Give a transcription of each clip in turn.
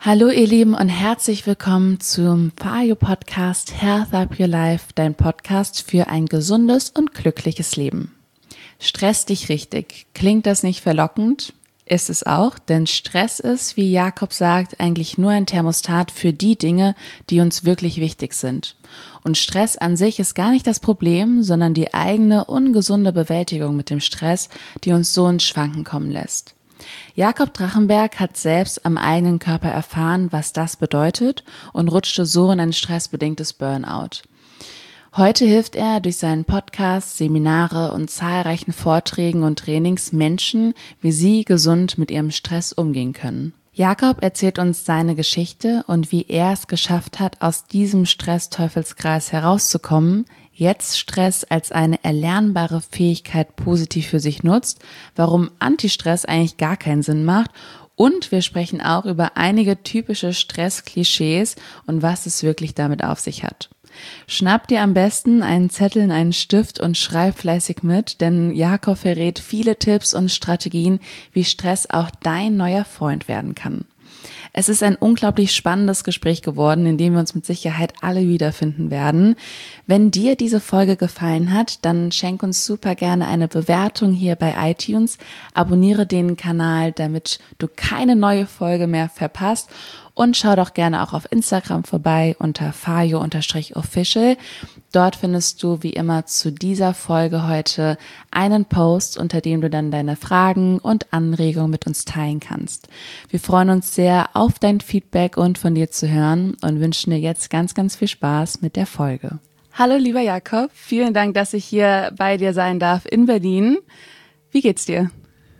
Hallo ihr Lieben und herzlich willkommen zum Fayo Podcast Health Up Your Life, dein Podcast für ein gesundes und glückliches Leben. Stress dich richtig. Klingt das nicht verlockend? Ist es auch, denn Stress ist, wie Jakob sagt, eigentlich nur ein Thermostat für die Dinge, die uns wirklich wichtig sind. Und Stress an sich ist gar nicht das Problem, sondern die eigene ungesunde Bewältigung mit dem Stress, die uns so ins Schwanken kommen lässt. Jakob Drachenberg hat selbst am eigenen Körper erfahren, was das bedeutet und rutschte so in ein stressbedingtes Burnout. Heute hilft er durch seinen Podcast, Seminare und zahlreichen Vorträgen und Trainings Menschen, wie sie gesund mit ihrem Stress umgehen können. Jakob erzählt uns seine Geschichte und wie er es geschafft hat, aus diesem Stress-Teufelskreis herauszukommen, jetzt Stress als eine erlernbare Fähigkeit positiv für sich nutzt, warum Antistress eigentlich gar keinen Sinn macht und wir sprechen auch über einige typische Stress-Klischees und was es wirklich damit auf sich hat. Schnapp dir am besten einen Zettel und einen Stift und schreib fleißig mit, denn Jakob verrät viele Tipps und Strategien, wie Stress auch dein neuer Freund werden kann. Es ist ein unglaublich spannendes Gespräch geworden, in dem wir uns mit Sicherheit alle wiederfinden werden. Wenn dir diese Folge gefallen hat, dann schenk uns super gerne eine Bewertung hier bei iTunes, abonniere den Kanal, damit du keine neue Folge mehr verpasst und schau doch gerne auch auf Instagram vorbei unter fayo_official. Dort findest du wie immer zu dieser Folge heute einen Post, unter dem du dann deine Fragen und Anregungen mit uns teilen kannst. Wir freuen uns sehr auf dein Feedback und von dir zu hören und wünschen dir jetzt ganz, ganz viel Spaß mit der Folge. Hallo lieber Jakob, vielen Dank, dass ich hier bei dir sein darf in Berlin. Wie geht's dir?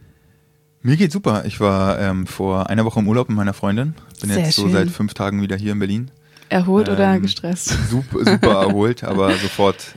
Mir geht's super. Ich war vor einer Woche im Urlaub mit meiner Freundin. Bin Sehr jetzt so schön. seit 5 Tagen wieder hier in Berlin. Erholt oder gestresst? Super erholt, aber sofort.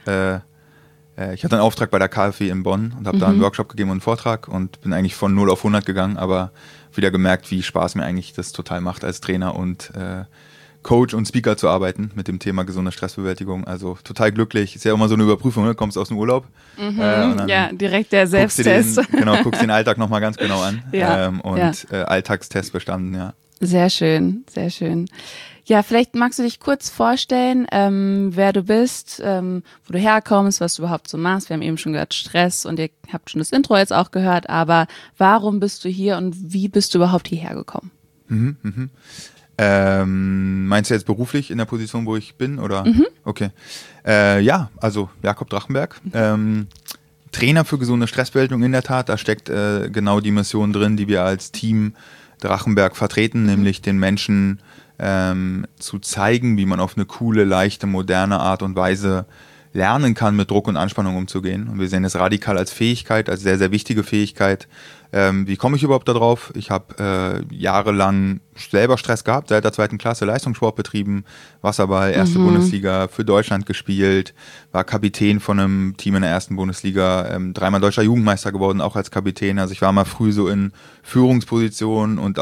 Ich hatte einen Auftrag bei der KfW in Bonn und habe da einen Workshop gegeben und einen Vortrag und bin eigentlich von 0 auf 100 gegangen, aber wieder gemerkt, wie Spaß mir eigentlich das total macht, als Trainer und Coach und Speaker zu arbeiten mit dem Thema gesunde Stressbewältigung. Also total glücklich. Ist ja immer so eine Überprüfung, ne? Kommst aus dem Urlaub. Und dann Ja, direkt der Selbsttest. Guckst den Alltag nochmal ganz genau an. Ja, Alltagstest bestanden, ja. Sehr schön, sehr schön. Ja, vielleicht magst du dich kurz vorstellen, wer du bist, wo du herkommst, was du überhaupt so machst. Wir haben eben schon gehört Stress und ihr habt schon das Intro jetzt auch gehört, aber warum bist du hier und wie bist du überhaupt hierher gekommen? Meinst du jetzt beruflich in der Position, wo ich bin? Oder? Okay. Also Jakob Drachenberg. Trainer für gesunde Stressbewältigung in der Tat. Da steckt genau die Mission drin, die wir als Team Drachenberg vertreten, nämlich den Menschen zu zeigen, wie man auf eine coole, leichte, moderne Art und Weise lernen kann, mit Druck und Anspannung umzugehen. Und wir sehen es radikal als Fähigkeit, als sehr, sehr wichtige Fähigkeit. Wie komme ich überhaupt da drauf? Ich habe jahrelang selber Stress gehabt, seit der 2. Klasse Leistungssport betrieben, Wasserball, 1. Bundesliga für Deutschland gespielt, war Kapitän von einem Team in der 1. Bundesliga, 3-mal deutscher Jugendmeister geworden, auch als Kapitän. Also ich war mal früh so in Führungspositionen und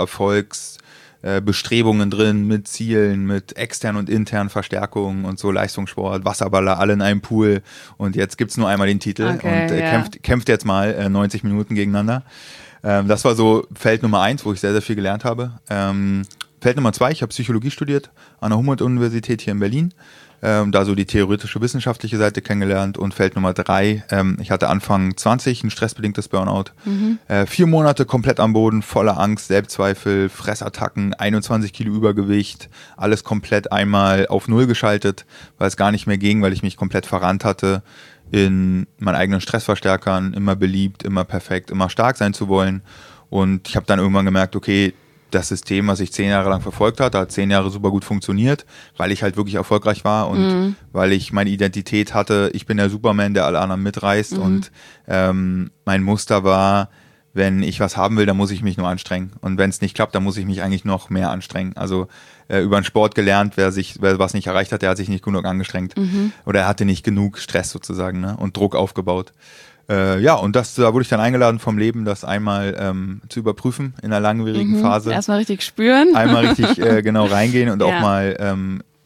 Bestrebungen drin, mit Zielen, mit externen und internen Verstärkungen und so Leistungssport, Wasserballer, alle in einem Pool und jetzt gibt's nur einmal den Titel und kämpft jetzt mal 90 Minuten gegeneinander. Das war so Feld Nummer 1, wo ich sehr, sehr viel gelernt habe. Feld Nummer 2, ich habe Psychologie studiert an der Humboldt-Universität hier in Berlin. Da so die theoretische wissenschaftliche Seite kennengelernt und Feld Nummer 3, ich hatte Anfang 20 ein stressbedingtes Burnout, 4 Monate komplett am Boden, voller Angst, Selbstzweifel, Fressattacken, 21 Kilo Übergewicht, alles komplett einmal auf 0 geschaltet, weil es gar nicht mehr ging, weil ich mich komplett verrannt hatte in meinen eigenen Stressverstärkern, immer beliebt, immer perfekt, immer stark sein zu wollen und ich habe dann irgendwann gemerkt, okay, das System, was ich 10 Jahre lang verfolgt hatte, hat 10 Jahre super gut funktioniert, weil ich halt wirklich erfolgreich war und weil ich meine Identität hatte, ich bin der Superman, der alle anderen mitreißt und mein Muster war, wenn ich was haben will, dann muss ich mich nur anstrengen und wenn es nicht klappt, dann muss ich mich eigentlich noch mehr anstrengen. Also über den Sport gelernt, wer was nicht erreicht hat, der hat sich nicht genug angestrengt oder er hatte nicht genug Stress sozusagen, ne? Und Druck aufgebaut. Und da wurde ich dann eingeladen vom Leben, das einmal zu überprüfen in einer langwierigen Phase. Erstmal richtig spüren. Einmal richtig genau reingehen und auch mal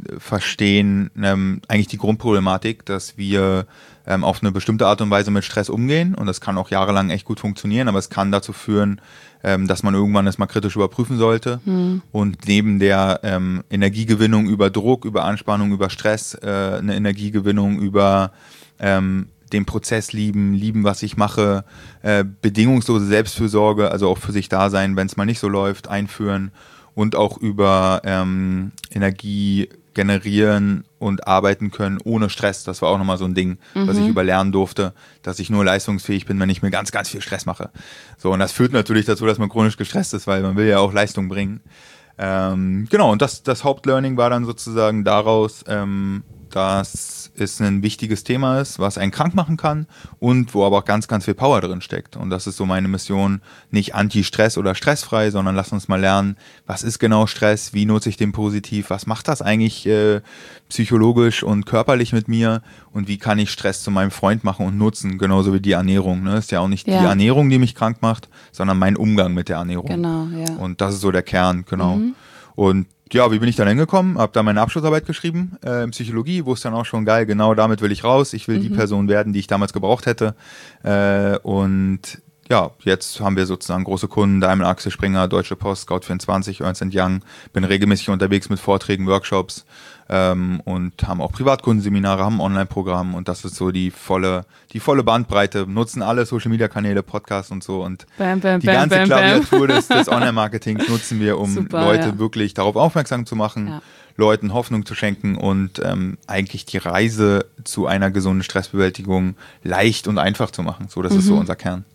verstehen eigentlich die Grundproblematik, dass wir auf eine bestimmte Art und Weise mit Stress umgehen und das kann auch jahrelang echt gut funktionieren, aber es kann dazu führen, dass man irgendwann das mal kritisch überprüfen sollte und neben der Energiegewinnung über Druck, über Anspannung, über Stress, eine Energiegewinnung über den Prozess lieben, was ich mache, bedingungslose Selbstfürsorge, also auch für sich da sein, wenn es mal nicht so läuft, einführen und auch über Energie generieren und arbeiten können ohne Stress. Das war auch nochmal so ein Ding, was ich überlernen durfte, dass ich nur leistungsfähig bin, wenn ich mir ganz, ganz viel Stress mache. So, und das führt natürlich dazu, dass man chronisch gestresst ist, weil man will ja auch Leistung bringen. Genau, und das Hauptlearning war dann sozusagen daraus, dass es ein wichtiges Thema ist, was einen krank machen kann und wo aber auch ganz, ganz viel Power drin steckt. Und das ist so meine Mission, nicht anti-Stress oder stressfrei, sondern lass uns mal lernen, was ist genau Stress, wie nutze ich den positiv, was macht das eigentlich psychologisch und körperlich mit mir und wie kann ich Stress zu meinem Freund machen und nutzen, genauso wie die Ernährung. Ne? Ist ja auch nicht die Ernährung, die mich krank macht, sondern mein Umgang mit der Ernährung. Genau, ja. Und das ist so der Kern, genau. Und ja, wie bin ich dann hingekommen? Hab da meine Abschlussarbeit geschrieben in Psychologie, wusste dann auch schon, geil, genau damit will ich raus. Ich will die Person werden, die ich damals gebraucht hätte. Und ja, jetzt haben wir sozusagen große Kunden, Daimler, Axel Springer, Deutsche Post, Scout24, Ernst & Young. Bin regelmäßig unterwegs mit Vorträgen, Workshops und haben auch Privatkundenseminare, haben ein Online-Programm und das ist so die volle Bandbreite. Nutzen alle Social-Media-Kanäle, Podcasts und so und die ganze Klaviatur des Online-Marketings nutzen wir, um super, Leute wirklich darauf aufmerksam zu machen, Leuten Hoffnung zu schenken und eigentlich die Reise zu einer gesunden Stressbewältigung leicht und einfach zu machen. So, das ist so unser Kern.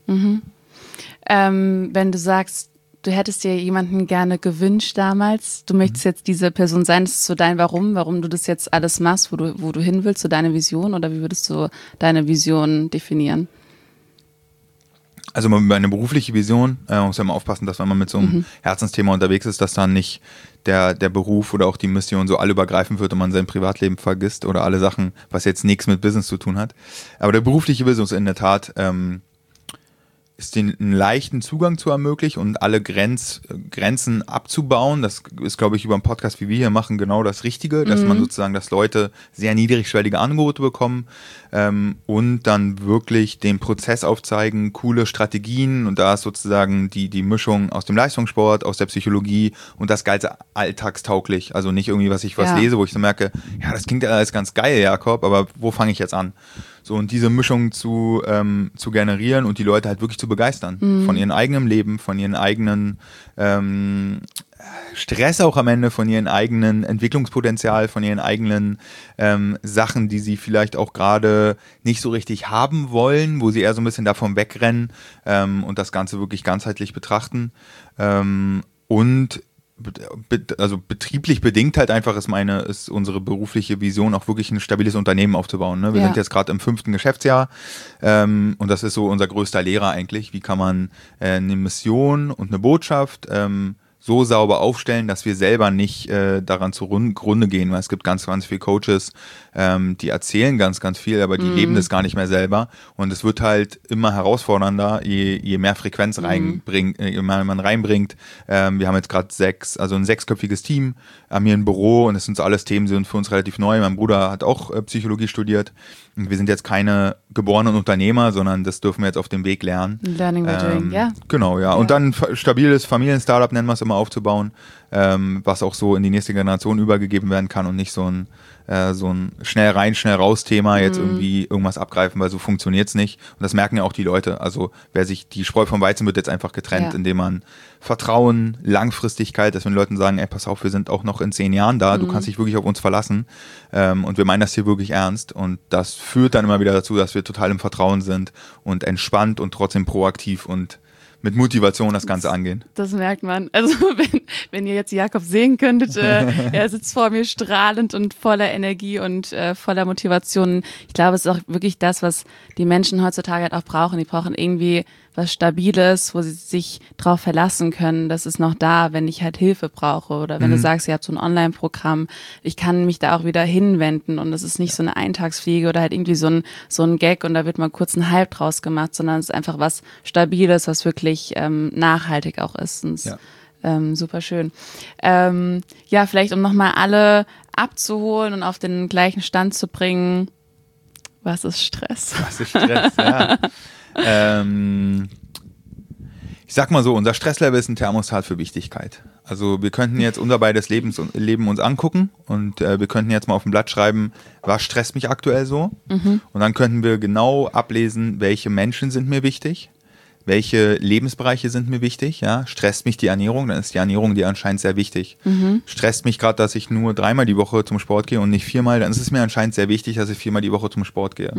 Wenn du sagst, du hättest dir jemanden gerne gewünscht damals, du möchtest jetzt diese Person sein, das ist so dein Warum du das jetzt alles machst, wo du hin willst, so deine Vision, oder wie würdest du deine Vision definieren? Also meine berufliche Vision, man muss ja immer aufpassen, dass wenn man mit so einem Herzensthema unterwegs ist, dass dann nicht der Beruf oder auch die Mission so allübergreifend wird und man sein Privatleben vergisst oder alle Sachen, was jetzt nichts mit Business zu tun hat. Aber der berufliche Vision ist in der Tat ist den einen leichten Zugang zu ermöglichen und alle Grenzen abzubauen. Das ist, glaube ich, über einen Podcast, wie wir hier machen, genau das Richtige, dass man sozusagen, dass Leute sehr niedrigschwellige Angebote bekommen und dann wirklich den Prozess aufzeigen, coole Strategien und da ist sozusagen die Mischung aus dem Leistungssport, aus der Psychologie und das Ganze alltagstauglich. Also nicht irgendwie, was lese, wo ich so merke, ja, das klingt ja alles ganz geil, Jakob, aber wo fange ich jetzt an? So, und diese Mischung zu generieren und die Leute halt wirklich zu begeistern von ihrem eigenen Leben, von ihren eigenen Stress auch am Ende, von ihren eigenen Entwicklungspotenzial, von ihren eigenen Sachen, die sie vielleicht auch gerade nicht so richtig haben wollen, wo sie eher so ein bisschen davon wegrennen und das Ganze wirklich ganzheitlich betrachten. Und also betrieblich bedingt halt einfach ist unsere berufliche Vision auch wirklich ein stabiles Unternehmen aufzubauen. Ne? Wir sind jetzt gerade im 5. Geschäftsjahr und das ist so unser größter Lehrer eigentlich. Wie kann man eine Mission und eine Botschaft so sauber aufstellen, dass wir selber nicht daran zugrunde gehen, weil es gibt ganz, ganz viele Coaches, die erzählen ganz, ganz viel, aber die leben das gar nicht mehr selber und es wird halt immer herausfordernder, je mehr Frequenz je mehr man reinbringt. Wir haben jetzt gerade ein 6-köpfiges Team, haben hier ein Büro und das sind so alles Themen, die sind für uns relativ neu. Mein Bruder hat auch Psychologie studiert und wir sind jetzt keine geborenen Unternehmer, sondern das dürfen wir jetzt auf dem Weg lernen. Learning by doing, ja. Genau, ja. Und dann stabiles Familien-Startup nennen wir es immer aufzubauen, was auch so in die nächste Generation übergegeben werden kann und nicht so ein schnell rein, schnell raus Thema, jetzt irgendwie irgendwas abgreifen, weil so funktioniert's nicht. Und das merken ja auch die Leute. Also die Spreu vom Weizen wird jetzt einfach getrennt, indem man Vertrauen, Langfristigkeit, dass wenn Leuten sagen, ey, pass auf, wir sind auch noch in 10 Jahren da, du kannst dich wirklich auf uns verlassen und wir meinen das hier wirklich ernst und das führt dann immer wieder dazu, dass wir total im Vertrauen sind und entspannt und trotzdem proaktiv und mit Motivation das Ganze angehen. Das merkt man. Also wenn ihr jetzt Jakob sehen könntet, er sitzt vor mir strahlend und voller Energie und voller Motivation. Ich glaube, es ist auch wirklich das, was die Menschen heutzutage halt auch brauchen. Die brauchen irgendwie was Stabiles, wo sie sich drauf verlassen können. Das ist noch da, wenn ich halt Hilfe brauche. Oder wenn du sagst, ihr habt so ein Online-Programm, ich kann mich da auch wieder hinwenden und das ist nicht so eine Eintagsfliege oder halt irgendwie so ein Gag und da wird mal kurz ein Hype draus gemacht, sondern es ist einfach was Stabiles, was wirklich nachhaltig auch ist. Und super schön. Ja, vielleicht um nochmal alle abzuholen und auf den gleichen Stand zu bringen. Was ist Stress? Was ist Stress, ja. Ich sag mal so, unser Stresslevel ist ein Thermostat für Wichtigkeit. Also wir könnten jetzt unser beides Leben uns angucken und wir könnten jetzt mal auf ein Blatt schreiben, was stresst mich aktuell so? Und dann könnten wir genau ablesen, welche Menschen sind mir wichtig, welche Lebensbereiche sind mir wichtig, ja, stresst mich die Ernährung, dann ist die Ernährung dir anscheinend sehr wichtig. Stresst mich gerade, dass ich nur 3-mal die Woche zum Sport gehe und nicht 4-mal, dann ist es mir anscheinend sehr wichtig, dass ich 4-mal die Woche zum Sport gehe.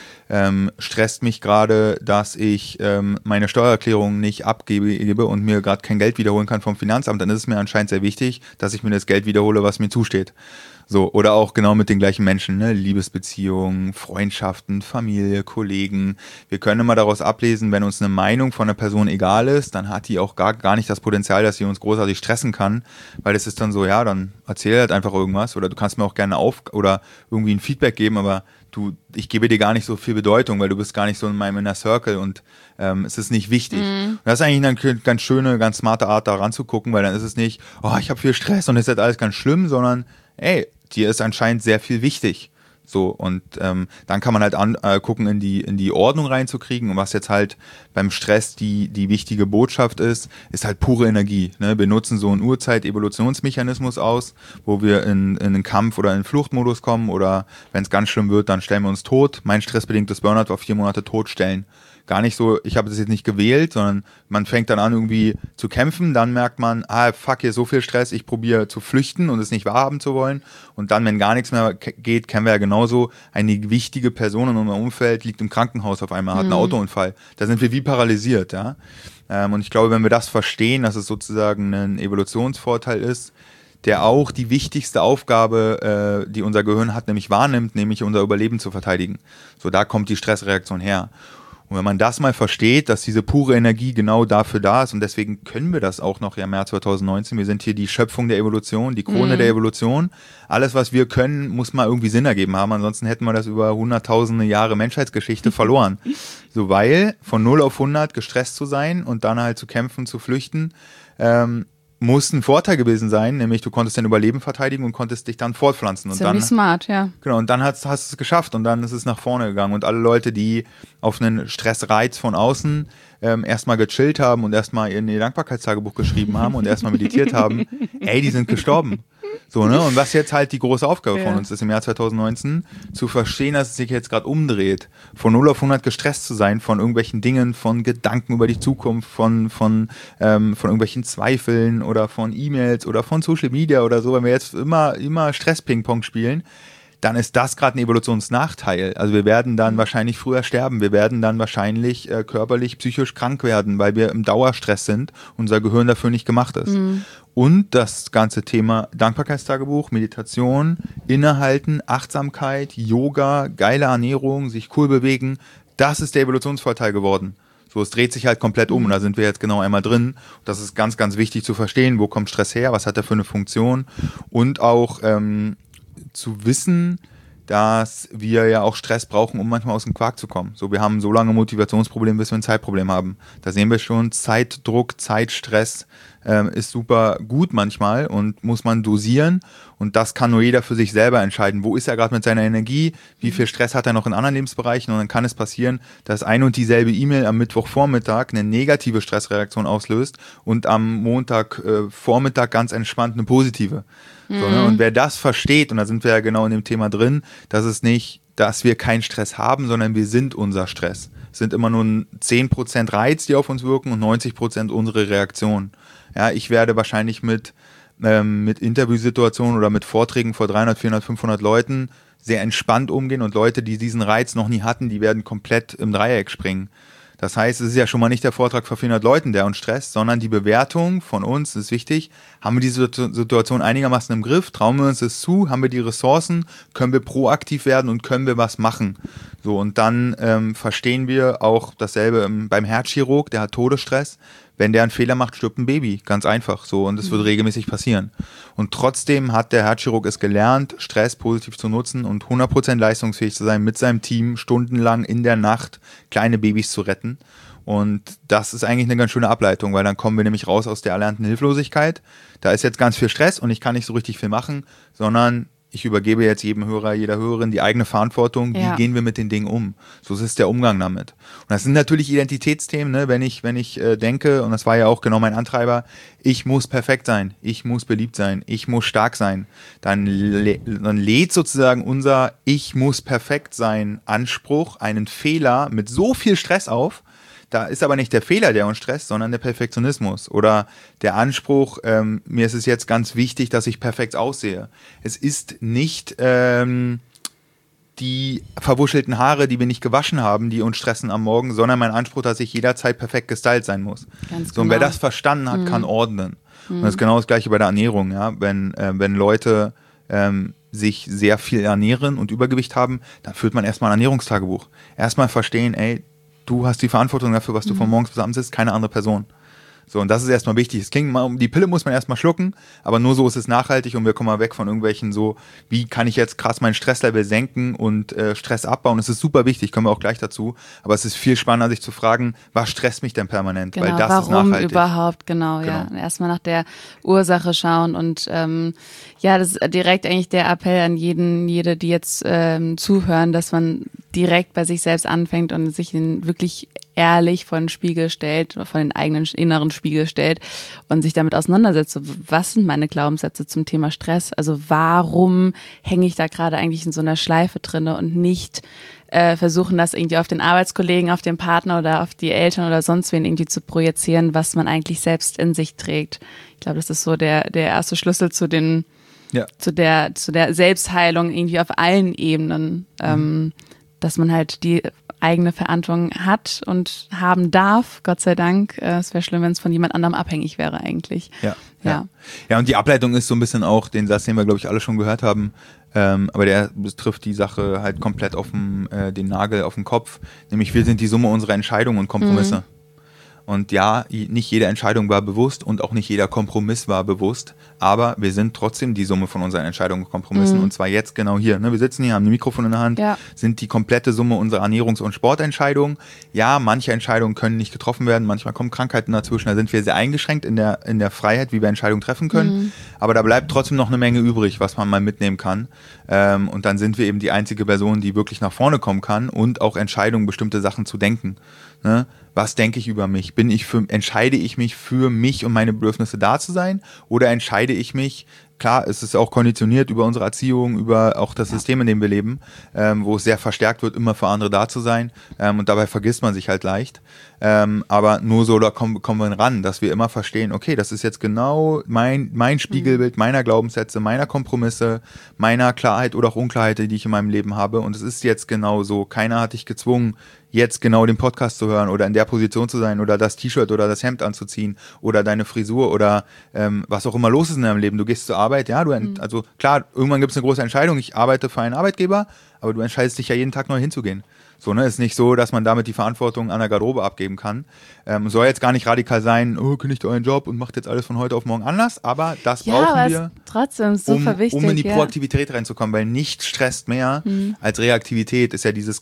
Stresst mich gerade, dass ich meine Steuererklärung nicht abgebe und mir gerade kein Geld wiederholen kann vom Finanzamt, dann ist es mir anscheinend sehr wichtig, dass ich mir das Geld wiederhole, was mir zusteht. So, oder auch genau mit den gleichen Menschen, ne? Liebesbeziehungen, Freundschaften, Familie, Kollegen. Wir können immer daraus ablesen, wenn uns eine Meinung von einer Person egal ist, dann hat die auch gar nicht das Potenzial, dass sie uns großartig stressen kann, weil es ist dann so, ja, dann erzähl halt einfach irgendwas oder du kannst mir auch gerne oder irgendwie ein Feedback geben, aber ich gebe dir gar nicht so viel Bedeutung, weil du bist gar nicht so in meinem Inner Circle und es ist nicht wichtig. Und das ist eigentlich eine ganz schöne, ganz smarte Art, da ranzugucken, weil dann ist es nicht, oh, ich habe viel Stress und ist jetzt alles ganz schlimm, sondern ey, dir ist anscheinend sehr viel wichtig. So, und dann kann man halt gucken, in die Ordnung reinzukriegen. Und was jetzt halt beim Stress die wichtige Botschaft ist halt pure Energie. Ne? Wir nutzen so einen Urzeit-Evolutionsmechanismus aus, wo wir in einen Kampf- oder in einen Fluchtmodus kommen oder wenn es ganz schlimm wird, dann stellen wir uns tot. Mein stressbedingtes Burnout war 4 Monate totstellen. Gar nicht so, ich habe das jetzt nicht gewählt, sondern man fängt dann an irgendwie zu kämpfen, dann merkt man, fuck, hier ist so viel Stress, ich probiere zu flüchten und es nicht wahrhaben zu wollen und dann, wenn gar nichts mehr geht, kennen wir ja genauso, eine wichtige Person in unserem Umfeld liegt im Krankenhaus auf einmal, hat einen Autounfall, da sind wir wie paralysiert, ja. Und ich glaube, wenn wir das verstehen, dass es sozusagen ein Evolutionsvorteil ist, der auch die wichtigste Aufgabe, die unser Gehirn hat, nämlich wahrnimmt, nämlich unser Überleben zu verteidigen. So, da kommt die Stressreaktion her. Und wenn man das mal versteht, dass diese pure Energie genau dafür da ist und deswegen können wir das auch noch im Jahr 2019, wir sind hier die Schöpfung der Evolution, die Krone der Evolution. Alles, was wir können, muss mal irgendwie Sinn ergeben haben, ansonsten hätten wir das über hunderttausende Jahre Menschheitsgeschichte verloren. So, weil von 0 auf 100 gestresst zu sein und dann halt zu kämpfen, zu flüchten, muss ein Vorteil gewesen sein, nämlich du konntest dein Überleben verteidigen und konntest dich dann fortpflanzen. Und ziemlich dann, smart, ja. Genau, und dann hast du es geschafft und dann ist es nach vorne gegangen. Und alle Leute, die auf einen Stressreiz von außen erstmal gechillt haben und erstmal ihr Dankbarkeitstagebuch geschrieben haben und erstmal meditiert haben, die sind gestorben. So, ne? Und was jetzt halt die große Aufgabe von uns ist im Jahr 2019, zu verstehen, dass es sich jetzt gerade umdreht, von 0 auf 100 gestresst zu sein, von irgendwelchen Dingen, von Gedanken über die Zukunft, von irgendwelchen Zweifeln oder von E-Mails oder von Social Media oder so, wenn wir jetzt immer Stress-Ping-Pong spielen, dann ist das gerade ein Evolutionsnachteil. Also wir werden dann wahrscheinlich früher sterben. Wir werden dann wahrscheinlich körperlich, psychisch krank werden, weil wir im Dauerstress sind und unser Gehirn dafür nicht gemacht ist. Und das ganze Thema Dankbarkeitstagebuch, Meditation, Innehalten, Achtsamkeit, Yoga, geile Ernährung, sich cool bewegen, das ist der Evolutionsvorteil geworden. So, es dreht sich halt komplett um und da sind wir jetzt genau einmal drin. Das ist ganz, ganz wichtig zu verstehen, wo kommt Stress her, was hat er für eine Funktion und auch zu wissen, dass wir ja auch Stress brauchen, um manchmal aus dem Quark zu kommen. So, wir haben so lange Motivationsprobleme, bis wir ein Zeitproblem haben. Da sehen wir schon, Zeitdruck, Zeitstress ist super gut manchmal und muss man dosieren und das kann nur jeder für sich selber entscheiden. Wo ist er gerade mit seiner Energie? Wie viel Stress hat er noch in anderen Lebensbereichen? Und dann kann es passieren, dass ein und dieselbe E-Mail am Mittwochvormittag eine negative Stressreaktion auslöst und am Montagvormittag ganz entspannt eine positive. So, ne? Und wer das versteht, und da sind wir ja genau in dem Thema drin, dass es nicht, dass wir keinen Stress haben, sondern wir sind unser Stress. Es sind immer nur 10% Reiz, die auf uns wirken und 90% unsere Reaktion. Ja, ich werde wahrscheinlich mit Interviewsituationen oder mit Vorträgen vor 300, 400, 500 Leuten sehr entspannt umgehen und Leute, die diesen Reiz noch nie hatten, die werden komplett im Dreieck springen. Das heißt, es ist ja schon mal nicht der Vortrag vor 400 Leuten, der uns stresst, sondern die Bewertung von uns, das ist wichtig, haben wir diese Situation einigermaßen im Griff, trauen wir uns das zu, haben wir die Ressourcen, können wir proaktiv werden und können wir was machen. So, und dann verstehen wir auch dasselbe beim Herzchirurg, der hat Todesstress. wenn der einen Fehler macht, stirbt ein Baby. Ganz einfach so. Und es wird regelmäßig passieren. Und trotzdem hat der Herzchirurg es gelernt, Stress positiv zu nutzen und 100% leistungsfähig zu sein, mit seinem Team stundenlang in der Nacht kleine Babys zu retten. Und das ist eigentlich eine ganz schöne Ableitung, weil dann kommen wir nämlich raus aus der erlernten Hilflosigkeit. Da ist jetzt ganz viel Stress und ich kann nicht so richtig viel machen, sondern ich übergebe jetzt jedem Hörer, jeder Hörerin die eigene Verantwortung. Wie gehen wir mit den Dingen um? So ist der Umgang damit. Und das sind natürlich Identitätsthemen, ne? Wenn ich denke, und das war ja auch genau mein Antreiber, ich muss perfekt sein, ich muss beliebt sein, ich muss stark sein, dann lädt sozusagen unser Ich muss perfekt sein Anspruch einen Fehler mit so viel Stress auf. Da ist aber nicht der Fehler, der uns stresst, sondern der Perfektionismus oder der Anspruch, mir ist es jetzt ganz wichtig, dass ich perfekt aussehe. Es ist nicht die verwuschelten Haare, die wir nicht gewaschen haben, die uns stressen am Morgen, sondern mein Anspruch, dass ich jederzeit perfekt gestylt sein muss. Ganz so, und wer das verstanden hat, kann ordnen. Und das ist genau das Gleiche bei der Ernährung. Ja? Wenn Leute sich sehr viel ernähren und Übergewicht haben, dann führt man erstmal ein Ernährungstagebuch. Erstmal verstehen, du hast die Verantwortung dafür, was du von morgens bis abends isst, keine andere Person. So, und das ist erstmal wichtig. Es klingt mal, die Pille muss man erstmal schlucken, aber nur so ist es nachhaltig und wir kommen mal weg von irgendwelchen so, wie kann ich jetzt krass mein Stresslevel senken und Stress abbauen. Das ist super wichtig, kommen wir auch gleich dazu. Aber es ist viel spannender, sich zu fragen, was stresst mich denn permanent? Genau, weil das warum ist nachhaltig. Überhaupt, genau. Ja. Erstmal nach der Ursache schauen und das ist direkt eigentlich der Appell an jede, die jetzt zuhören, dass man direkt bei sich selbst anfängt und sich wirklich ehrlich vor den Spiegel stellt oder vor den eigenen inneren Spiegel stellt und sich damit auseinandersetzt. Was sind meine Glaubenssätze zum Thema Stress? Also warum hänge ich da gerade eigentlich in so einer Schleife drinne und nicht versuchen, das irgendwie auf den Arbeitskollegen, auf den Partner oder auf die Eltern oder sonst wen irgendwie zu projizieren, was man eigentlich selbst in sich trägt. Ich glaube, das ist so der erste Schlüssel zu der Selbstheilung irgendwie auf allen Ebenen, dass man halt die eigene Verantwortung hat und haben darf, Gott sei Dank. Es wäre schlimm, wenn es von jemand anderem abhängig wäre eigentlich. Ja, und die Ableitung ist so ein bisschen auch den Satz, den wir, glaube ich, alle schon gehört haben, aber der trifft die Sache halt komplett auf den Nagel auf den Kopf, nämlich wir sind die Summe unserer Entscheidungen und Kompromisse. Und ja, nicht jede Entscheidung war bewusst und auch nicht jeder Kompromiss war bewusst, aber wir sind trotzdem die Summe von unseren Entscheidungen und Kompromissen und zwar jetzt genau hier. Ne? Wir sitzen hier, haben ein Mikrofon in der Hand, sind die komplette Summe unserer Ernährungs- und Sportentscheidungen. Ja, manche Entscheidungen können nicht getroffen werden, manchmal kommen Krankheiten dazwischen, da sind wir sehr eingeschränkt in der Freiheit, wie wir Entscheidungen treffen können, aber da bleibt trotzdem noch eine Menge übrig, was man mal mitnehmen kann. Und dann sind wir eben die einzige Person, die wirklich nach vorne kommen kann und auch Entscheidungen, bestimmte Sachen zu denken. Ne? Was denke ich über mich? Entscheide ich mich für mich und meine Bedürfnisse da zu sein? Oder entscheide ich mich, klar, es ist auch konditioniert über unsere Erziehung, über auch das System, in dem wir leben, wo es sehr verstärkt wird, immer für andere da zu sein. Und dabei vergisst man sich halt leicht. Aber nur so da kommen wir ran, dass wir immer verstehen, okay, das ist jetzt genau mein Spiegelbild meiner Glaubenssätze, meiner Kompromisse, meiner Klarheit oder auch Unklarheit, die ich in meinem Leben habe. Und es ist jetzt genau so. Keiner hat dich gezwungen, jetzt genau den Podcast zu hören oder in der Position zu sein oder das T-Shirt oder das Hemd anzuziehen oder deine Frisur oder was auch immer los ist in deinem Leben. Du gehst zur Arbeit, also klar, irgendwann gibt es eine große Entscheidung, ich arbeite für einen Arbeitgeber, aber du entscheidest dich ja jeden Tag neu hinzugehen. So, ne, ist nicht so, dass man damit die Verantwortung an der Garderobe abgeben kann. Soll jetzt gar nicht radikal sein, kündigt euren Job und macht jetzt alles von heute auf morgen anders, aber das brauchen wir, trotzdem super wichtig, um in die Proaktivität reinzukommen, weil nichts stresst mehr als Reaktivität. Ist ja diese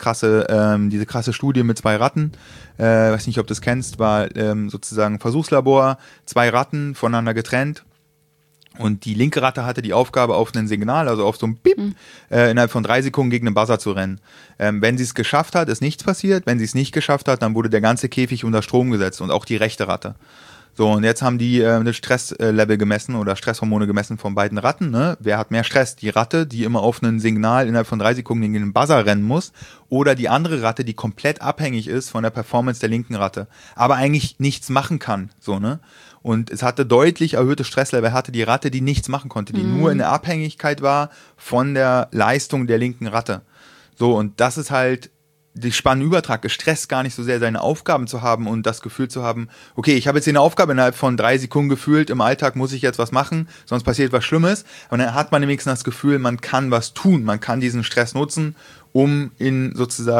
krasse Studie mit 2 Ratten, weiß nicht, ob du das kennst, war sozusagen Versuchslabor, 2 Ratten voneinander getrennt. Und die linke Ratte hatte die Aufgabe, auf ein Signal, also auf so ein Piep, innerhalb von 3 Sekunden gegen einen Buzzer zu rennen. Wenn sie es geschafft hat, ist nichts passiert. Wenn sie es nicht geschafft hat, dann wurde der ganze Käfig unter Strom gesetzt und auch die rechte Ratte. So, und jetzt haben die das Stresslevel gemessen oder Stresshormone gemessen von beiden Ratten. Ne? Wer hat mehr Stress? Die Ratte, die immer auf ein Signal innerhalb von 3 Sekunden gegen den Buzzer rennen muss, oder die andere Ratte, die komplett abhängig ist von der Performance der linken Ratte, aber eigentlich nichts machen kann. So, ne? Und es hatte deutlich erhöhtes Stresslevel, hatte die Ratte, die nichts machen konnte, die nur in der Abhängigkeit war von der Leistung der linken Ratte. So, und das ist halt die Spannenübertrag. Es stresst gar nicht so sehr, seine Aufgaben zu haben und das Gefühl zu haben, okay, ich habe jetzt hier eine Aufgabe innerhalb von 3 Sekunden gefühlt, im Alltag muss ich jetzt was machen, sonst passiert was Schlimmes. Und dann hat man wenigstens das Gefühl, man kann was tun, man kann diesen Stress nutzen, um ihn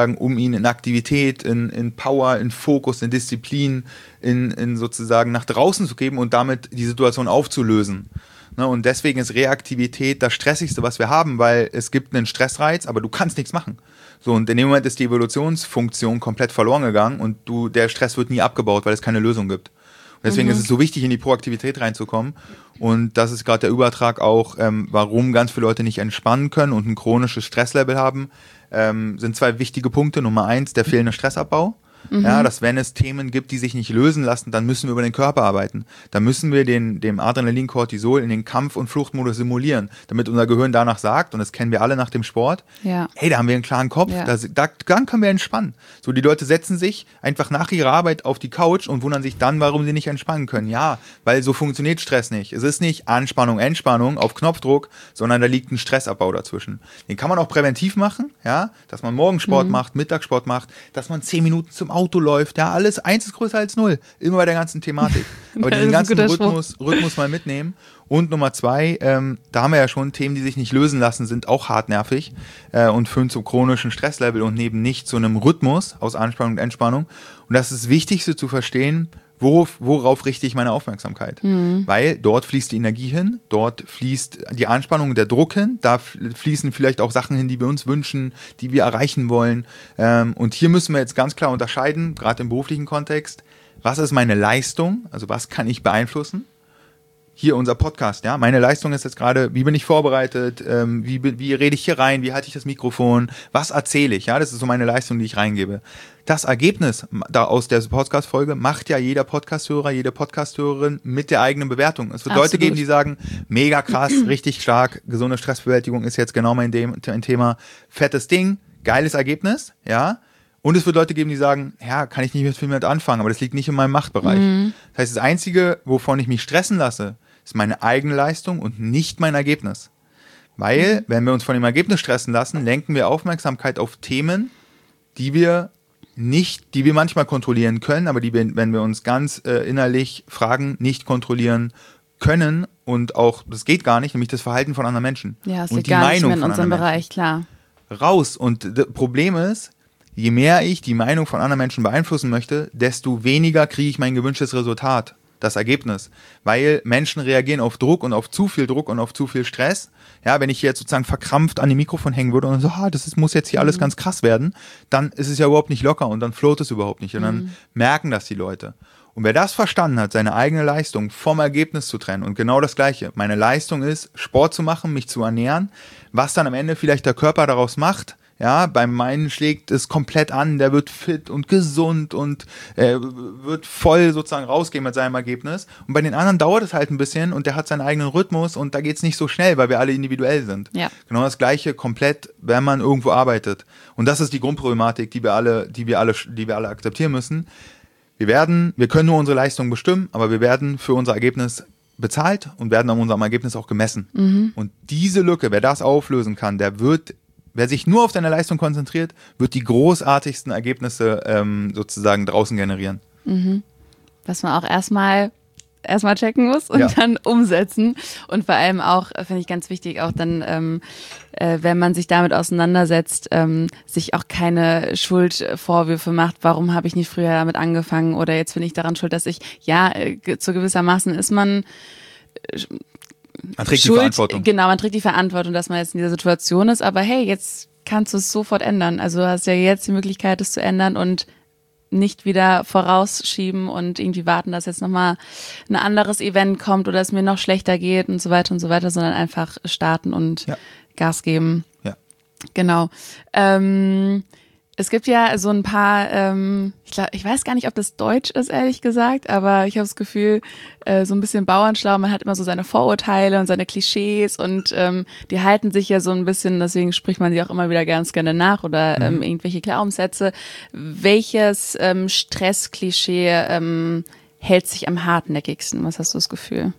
in Aktivität, in Power, in Fokus, in Disziplin, in sozusagen nach draußen zu geben und damit die Situation aufzulösen. Ne, und deswegen ist Reaktivität das Stressigste, was wir haben, weil es gibt einen Stressreiz, aber du kannst nichts machen. So, und in dem Moment ist die Evolutionsfunktion komplett verloren gegangen und der Stress wird nie abgebaut, weil es keine Lösung gibt. Und deswegen ist es so wichtig, in die Proaktivität reinzukommen. Und das ist gerade der Übertrag auch, warum ganz viele Leute nicht entspannen können und ein chronisches Stresslevel haben, sind 2 wichtige Punkte. Nummer 1, der fehlende Stressabbau. Ja, dass wenn es Themen gibt, die sich nicht lösen lassen, dann müssen wir über den Körper arbeiten. Dann müssen wir dem Adrenalin, Cortisol in den Kampf- und Fluchtmodus simulieren, damit unser Gehirn danach sagt, und das kennen wir alle nach dem Sport, hey, da haben wir einen klaren Kopf, dann können wir entspannen. So, die Leute setzen sich einfach nach ihrer Arbeit auf die Couch und wundern sich dann, warum sie nicht entspannen können. Ja, weil so funktioniert Stress nicht. Es ist nicht Anspannung, Entspannung auf Knopfdruck, sondern da liegt ein Stressabbau dazwischen. Den kann man auch präventiv machen, ja, dass man Morgensport macht, Mittagssport macht, dass man 10 Minuten zum Auto läuft, ja, alles, 1 ist größer als 0, immer bei der ganzen Thematik. Aber diesen ganzen Rhythmus mal mitnehmen. Und Nummer 2, da haben wir ja schon Themen, die sich nicht lösen lassen, sind auch hartnervig und führen zu chronischen Stresslevel und eben nicht zu einem Rhythmus aus Anspannung und Entspannung. Und das ist das Wichtigste zu verstehen, worauf richte ich meine Aufmerksamkeit? Weil dort fließt die Energie hin, dort fließt die Anspannung und der Druck hin, da fließen vielleicht auch Sachen hin, die wir uns wünschen, die wir erreichen wollen. Und hier müssen wir jetzt ganz klar unterscheiden, gerade im beruflichen Kontext, was ist meine Leistung, also was kann ich beeinflussen? Hier unser Podcast, ja, meine Leistung ist jetzt gerade, wie bin ich vorbereitet, wie rede ich hier rein, wie halte ich das Mikrofon, was erzähle ich, ja, das ist so meine Leistung, die ich reingebe. Das Ergebnis da aus der Podcast-Folge macht ja jeder Podcast-Hörer, jede Podcast-Hörerin mit der eigenen Bewertung. Es wird Leute geben, die sagen, mega krass, richtig stark, gesunde Stressbewältigung ist jetzt genau mein Thema, fettes Ding, geiles Ergebnis, ja. Und es wird Leute geben, die sagen, ja, kann ich nicht viel mit anfangen, aber das liegt nicht in meinem Machtbereich. Das heißt, das Einzige, wovon ich mich stressen lasse, ist meine eigene Leistung und nicht mein Ergebnis. Weil, wenn wir uns von dem Ergebnis stressen lassen, lenken wir Aufmerksamkeit auf Themen, die wir manchmal kontrollieren können, aber die wir, wenn wir uns ganz innerlich fragen, nicht kontrollieren können und auch, das geht gar nicht, nämlich das Verhalten von anderen Menschen. Ja, es und liegt die gar Meinung nicht mehr in unserem Bereich, klar. Raus. Und das Problem ist, je mehr ich die Meinung von anderen Menschen beeinflussen möchte, desto weniger kriege ich mein gewünschtes Resultat, das Ergebnis. Weil Menschen reagieren auf Druck und auf zu viel Druck und auf zu viel Stress. Ja, wenn ich hier jetzt sozusagen verkrampft an dem Mikrofon hängen würde und so, muss jetzt hier alles ganz krass werden, dann ist es ja überhaupt nicht locker und dann float es überhaupt nicht und dann merken das die Leute. Und wer das verstanden hat, seine eigene Leistung vom Ergebnis zu trennen und genau das Gleiche. Meine Leistung ist, Sport zu machen, mich zu ernähren, was dann am Ende vielleicht der Körper daraus macht. Ja, beim meinen schlägt es komplett an, der wird fit und gesund und wird voll sozusagen rausgehen mit seinem Ergebnis. Und bei den anderen dauert es halt ein bisschen und der hat seinen eigenen Rhythmus und da geht es nicht so schnell, weil wir alle individuell sind. Ja. Genau das Gleiche komplett, wenn man irgendwo arbeitet. Und das ist die Grundproblematik, die wir alle akzeptieren müssen. Wir können nur unsere Leistung bestimmen, aber wir werden für unser Ergebnis bezahlt und werden an unserem Ergebnis auch gemessen. Und diese Lücke, wer das auflösen kann, wer sich nur auf seine Leistung konzentriert, wird die großartigsten Ergebnisse sozusagen draußen generieren. Was man auch erstmal checken muss und dann umsetzen. Und vor allem auch, finde ich ganz wichtig, auch dann, wenn man sich damit auseinandersetzt, sich auch keine Schuldvorwürfe macht, warum habe ich nicht früher damit angefangen oder jetzt bin ich daran schuld, dass ich, zu gewissermaßen ist man trägt die Verantwortung. Genau, man trägt die Verantwortung, dass man jetzt in dieser Situation ist, aber hey, jetzt kannst du es sofort ändern. Also du hast ja jetzt die Möglichkeit, es zu ändern und nicht wieder vorausschieben und irgendwie warten, dass jetzt nochmal ein anderes Event kommt oder es mir noch schlechter geht und so weiter, sondern einfach starten und Gas geben. Ja. Genau. Es gibt ja so ein paar, ich weiß gar nicht, ob das Deutsch ist, ehrlich gesagt, aber ich habe das Gefühl, so ein bisschen bauernschlau, man hat immer so seine Vorurteile und seine Klischees und die halten sich ja so ein bisschen, deswegen spricht man sie auch immer wieder ganz gerne nach oder irgendwelche Glaubenssätze. Welches Stressklischee hält sich am hartnäckigsten? Was hast du das Gefühl?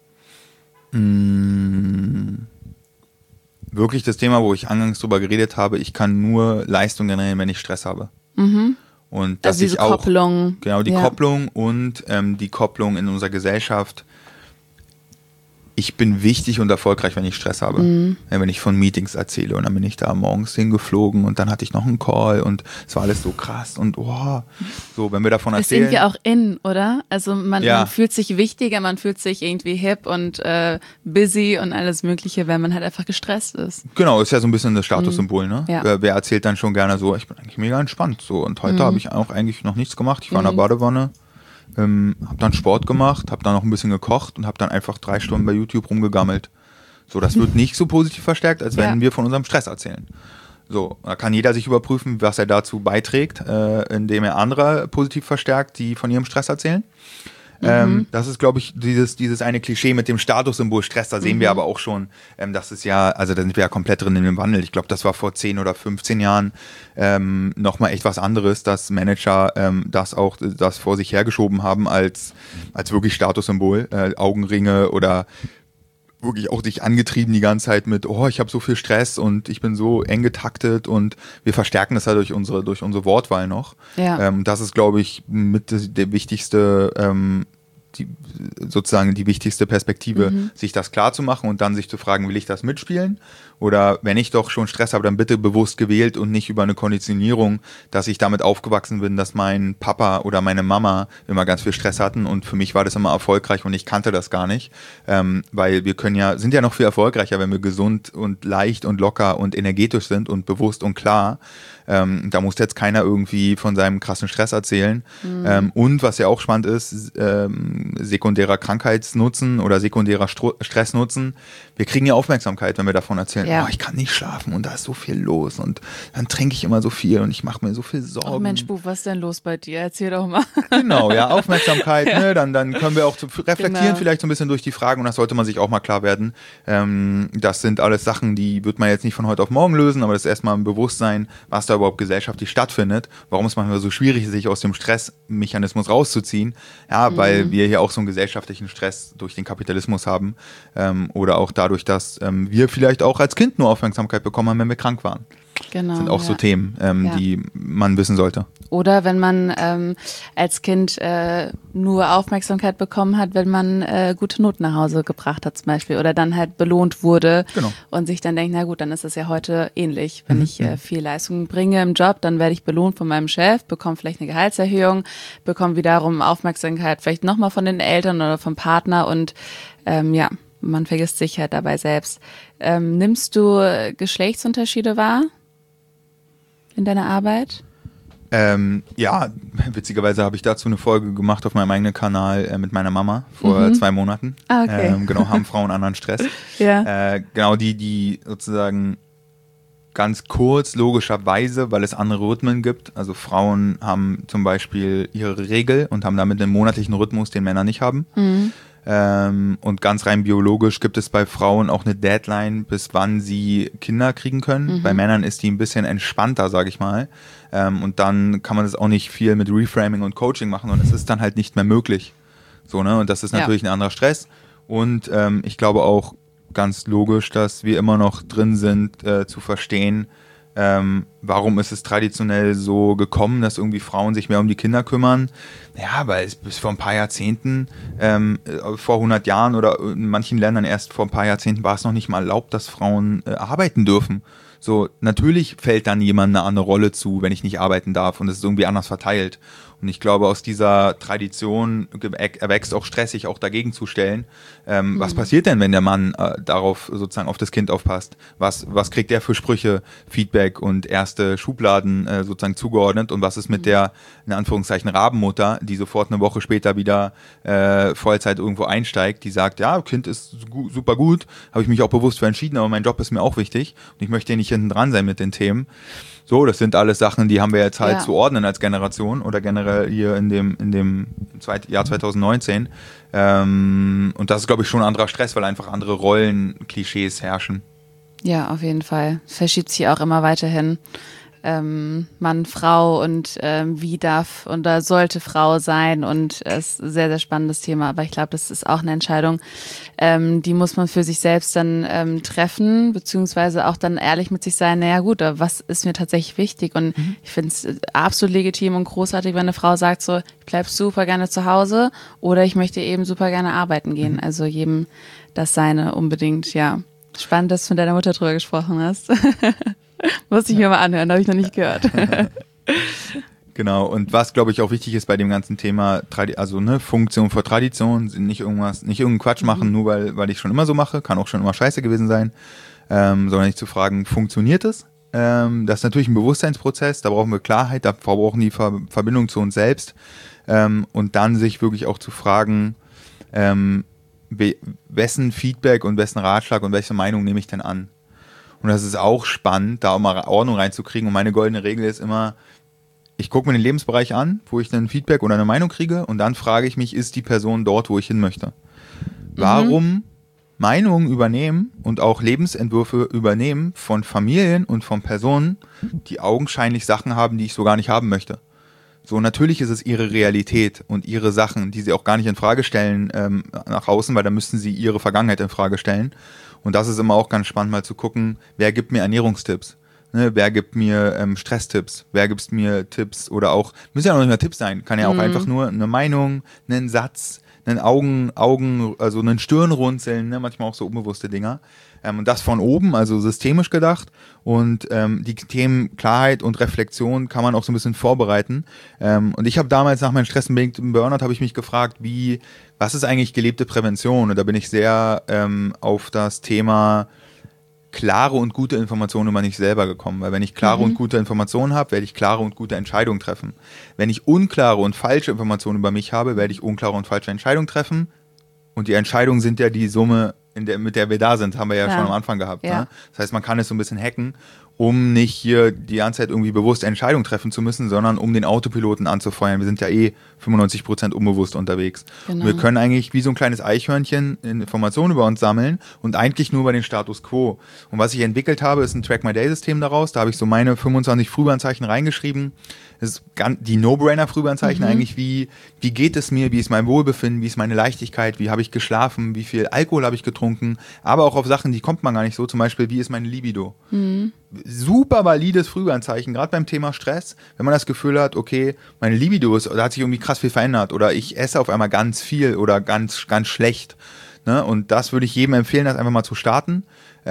Wirklich das Thema, wo ich angangs drüber geredet habe, ich kann nur Leistung generieren, wenn ich Stress habe. Und dass also diese ich auch Kopplung. Genau, die Kopplung und die Kopplung in unserer Gesellschaft. ich bin wichtig und erfolgreich, wenn ich Stress habe. Ja, wenn ich von Meetings erzähle und dann bin ich da morgens hingeflogen und dann hatte ich noch einen Call und es war alles so krass und so, wenn wir davon erzählen. Das sind wir auch in, oder? Also man fühlt sich wichtiger, man fühlt sich irgendwie hip und busy und alles Mögliche, wenn man halt einfach gestresst ist. Genau, ist ja so ein bisschen das Statussymbol, ne? Ja. Wer erzählt dann schon gerne so, ich bin eigentlich mega entspannt, so, und heute habe ich auch eigentlich noch nichts gemacht. Ich war in der Badewanne. Habe dann Sport gemacht, habe dann noch ein bisschen gekocht und habe dann einfach 3 Stunden bei YouTube rumgegammelt. So, das wird nicht so positiv verstärkt, als wenn wir von unserem Stress erzählen. So, da kann jeder sich überprüfen, was er dazu beiträgt, indem er andere positiv verstärkt, die von ihrem Stress erzählen. Das ist, glaube ich, dieses eine Klischee mit dem Statussymbol Stress, da sehen wir aber auch schon, das ist ja, also da sind wir ja komplett drin in dem Wandel. Ich glaube, das war vor 10 oder 15 Jahren nochmal echt was anderes, dass Manager das vor sich hergeschoben haben als wirklich Statussymbol, Augenringe oder wirklich auch dich angetrieben die ganze Zeit mit, ich habe so viel Stress und ich bin so eng getaktet und wir verstärken das ja durch unsere Wortwahl noch. Ja. Das ist, glaube ich, mit der wichtigste, die wichtigste Perspektive, sich das klar zu machen und dann sich zu fragen, will ich das mitspielen? Oder wenn ich doch schon Stress habe, dann bitte bewusst gewählt und nicht über eine Konditionierung, dass ich damit aufgewachsen bin, dass mein Papa oder meine Mama immer ganz viel Stress hatten und für mich war das immer erfolgreich und ich kannte das gar nicht, weil wir sind ja noch viel erfolgreicher, wenn wir gesund und leicht und locker und energetisch sind und bewusst und klar. Da muss jetzt keiner irgendwie von seinem krassen Stress erzählen. Und was ja auch spannend ist, sekundärer Krankheitsnutzen oder sekundärer Stressnutzen. Wir kriegen ja Aufmerksamkeit, wenn wir davon erzählen, ich kann nicht schlafen und da ist so viel los und dann trinke ich immer so viel und ich mache mir so viel Sorgen. Oh Mensch, Bub, was ist denn los bei dir? Erzähl doch mal. Genau, ja, Aufmerksamkeit, ne? Dann können wir auch reflektieren vielleicht so ein bisschen durch die Fragen und das sollte man sich auch mal klar werden. Das sind alles Sachen, die wird man jetzt nicht von heute auf morgen lösen, aber das ist erstmal ein Bewusstsein, was da überhaupt gesellschaftlich stattfindet, warum es manchmal so schwierig ist, sich aus dem Stressmechanismus rauszuziehen. Ja, weil wir hier auch so einen gesellschaftlichen Stress durch den Kapitalismus haben oder auch dadurch, dass wir vielleicht auch als Kind nur Aufmerksamkeit bekommen haben, wenn wir krank waren. Genau, das sind auch so Themen, die man wissen sollte. Oder wenn man als Kind nur Aufmerksamkeit bekommen hat, wenn man gute Noten nach Hause gebracht hat zum Beispiel oder dann halt belohnt wurde und sich dann denkt, na gut, dann ist es ja heute ähnlich. Wenn ich viel Leistung bringe im Job, dann werde ich belohnt von meinem Chef, bekomme vielleicht eine Gehaltserhöhung, bekomme wiederum Aufmerksamkeit vielleicht nochmal von den Eltern oder vom Partner und man vergisst sich halt dabei selbst. Nimmst du Geschlechtsunterschiede wahr in deiner Arbeit? Ja, witzigerweise habe ich dazu eine Folge gemacht auf meinem eigenen Kanal mit meiner Mama vor 2 Monaten. Ah, okay. Genau, haben Frauen anderen Stress. Ja. Genau, die sozusagen ganz kurz, logischerweise, weil es andere Rhythmen gibt. Also Frauen haben zum Beispiel ihre Regel und haben damit einen monatlichen Rhythmus, den Männer nicht haben. Und ganz rein biologisch gibt es bei Frauen auch eine Deadline, bis wann sie Kinder kriegen können. Bei Männern ist die ein bisschen entspannter, sage ich mal. Und dann kann man das auch nicht viel mit Reframing und Coaching machen und es ist dann halt nicht mehr möglich. So, ne? Und das ist natürlich ein anderer Stress. Und ich glaube auch ganz logisch, dass wir immer noch drin sind, zu verstehen, warum ist es traditionell so gekommen, dass irgendwie Frauen sich mehr um die Kinder kümmern? Ja, weil es bis vor ein paar Jahrzehnten, vor 100 Jahren oder in manchen Ländern erst vor ein paar Jahrzehnten war es noch nicht mal erlaubt, dass Frauen arbeiten dürfen. So, natürlich fällt dann jemandem eine andere Rolle zu, wenn ich nicht arbeiten darf und es ist irgendwie anders verteilt. Und ich glaube, aus dieser Tradition erwächst auch Stress, sich auch dagegen zu stellen. Was passiert denn, wenn der Mann darauf sozusagen auf das Kind aufpasst? Was kriegt der für Sprüche, Feedback und erste Schubladen sozusagen zugeordnet? Und was ist mit der, in Anführungszeichen, Rabenmutter, die sofort eine Woche später wieder Vollzeit irgendwo einsteigt, die sagt, ja, Kind ist super gut, habe ich mich auch bewusst für entschieden, aber mein Job ist mir auch wichtig und ich möchte hier nicht hinten dran sein mit den Themen. So, das sind alles Sachen, die haben wir jetzt halt zu ordnen als Generation oder generell hier in dem Jahr 2019. Und das ist, glaube ich, schon ein anderer Stress, weil einfach andere Rollenklischees herrschen. Ja, auf jeden Fall. Es verschiebt sich auch immer weiterhin. Mann, Frau und wie darf und da sollte Frau sein und es ist ein sehr, sehr spannendes Thema, aber ich glaube, das ist auch eine Entscheidung, die muss man für sich selbst dann treffen, beziehungsweise auch dann ehrlich mit sich sein, naja gut, was ist mir tatsächlich wichtig und ich finde es absolut legitim und großartig, wenn eine Frau sagt so, ich bleib super gerne zu Hause oder ich möchte eben super gerne arbeiten gehen, also jedem das Seine unbedingt, ja. Spannend, dass du mit deiner Mutter drüber gesprochen hast. Muss ich mir mal anhören, habe ich noch nicht gehört. Genau, und was, glaube ich, auch wichtig ist bei dem ganzen Thema, also Funktion vor Tradition, nicht irgendeinen Quatsch machen, nur weil ich schon immer so mache, kann auch schon immer scheiße gewesen sein, sondern nicht zu fragen, funktioniert es? Das ist natürlich ein Bewusstseinsprozess, da brauchen wir Klarheit, da brauchen die Verbindung zu uns selbst und dann sich wirklich auch zu fragen, wessen Feedback und wessen Ratschlag und welche Meinung nehme ich denn an? Und das ist auch spannend, da auch mal Ordnung reinzukriegen. Und meine goldene Regel ist immer, ich gucke mir den Lebensbereich an, wo ich ein Feedback oder eine Meinung kriege und dann frage ich mich, ist die Person dort, wo ich hin möchte? Warum Meinungen übernehmen und auch Lebensentwürfe übernehmen von Familien und von Personen, die augenscheinlich Sachen haben, die ich so gar nicht haben möchte? So, natürlich ist es ihre Realität und ihre Sachen, die sie auch gar nicht in Frage stellen nach außen, weil dann müssten sie ihre Vergangenheit in Frage stellen. Und das ist immer auch ganz spannend, mal zu gucken, wer gibt mir Ernährungstipps, ne? Wer gibt mir Stresstipps, wer gibt mir Tipps oder auch, müssen ja noch nicht mal Tipps sein, kann ja auch einfach nur eine Meinung, einen Satz, einen also einen Stirnrunzeln, ne? Manchmal auch so unbewusste Dinger. Und das von oben, also systemisch gedacht. Und die Themen Klarheit und Reflexion kann man auch so ein bisschen vorbereiten. Und ich habe damals nach meinem stressbedingten Burnout habe ich mich gefragt, was ist eigentlich gelebte Prävention? Und da bin ich sehr auf das Thema klare und gute Informationen über mich selber gekommen. Weil wenn ich klare und gute Informationen habe, werde ich klare und gute Entscheidungen treffen. Wenn ich unklare und falsche Informationen über mich habe, werde ich unklare und falsche Entscheidungen treffen. Und die Entscheidungen sind ja die Summe, mit der wir da sind, haben wir ja schon am Anfang gehabt. Ja. Ne? Das heißt, man kann es so ein bisschen hacken, um nicht hier die ganze Zeit irgendwie bewusst Entscheidungen treffen zu müssen, sondern um den Autopiloten anzufeuern. Wir sind ja 95% unbewusst unterwegs. Genau. Wir können eigentlich wie so ein kleines Eichhörnchen Informationen über uns sammeln und eigentlich nur über den Status quo. Und was ich entwickelt habe, ist ein Track-My-Day-System daraus. Da habe ich so meine 25 Frühwarnzeichen reingeschrieben. Das ist die No-Brainer-Frühwarnzeichen eigentlich, wie geht es mir, wie ist mein Wohlbefinden, wie ist meine Leichtigkeit, wie habe ich geschlafen, wie viel Alkohol habe ich getrunken, aber auch auf Sachen, die kommt man gar nicht so, zum Beispiel, wie ist meine Libido. Super valides Frühwarnzeichen, gerade beim Thema Stress, wenn man das Gefühl hat, okay, meine Libido da hat sich irgendwie krass viel verändert oder ich esse auf einmal ganz viel oder ganz, ganz schlecht. Ne? Und das würde ich jedem empfehlen, das einfach mal zu starten.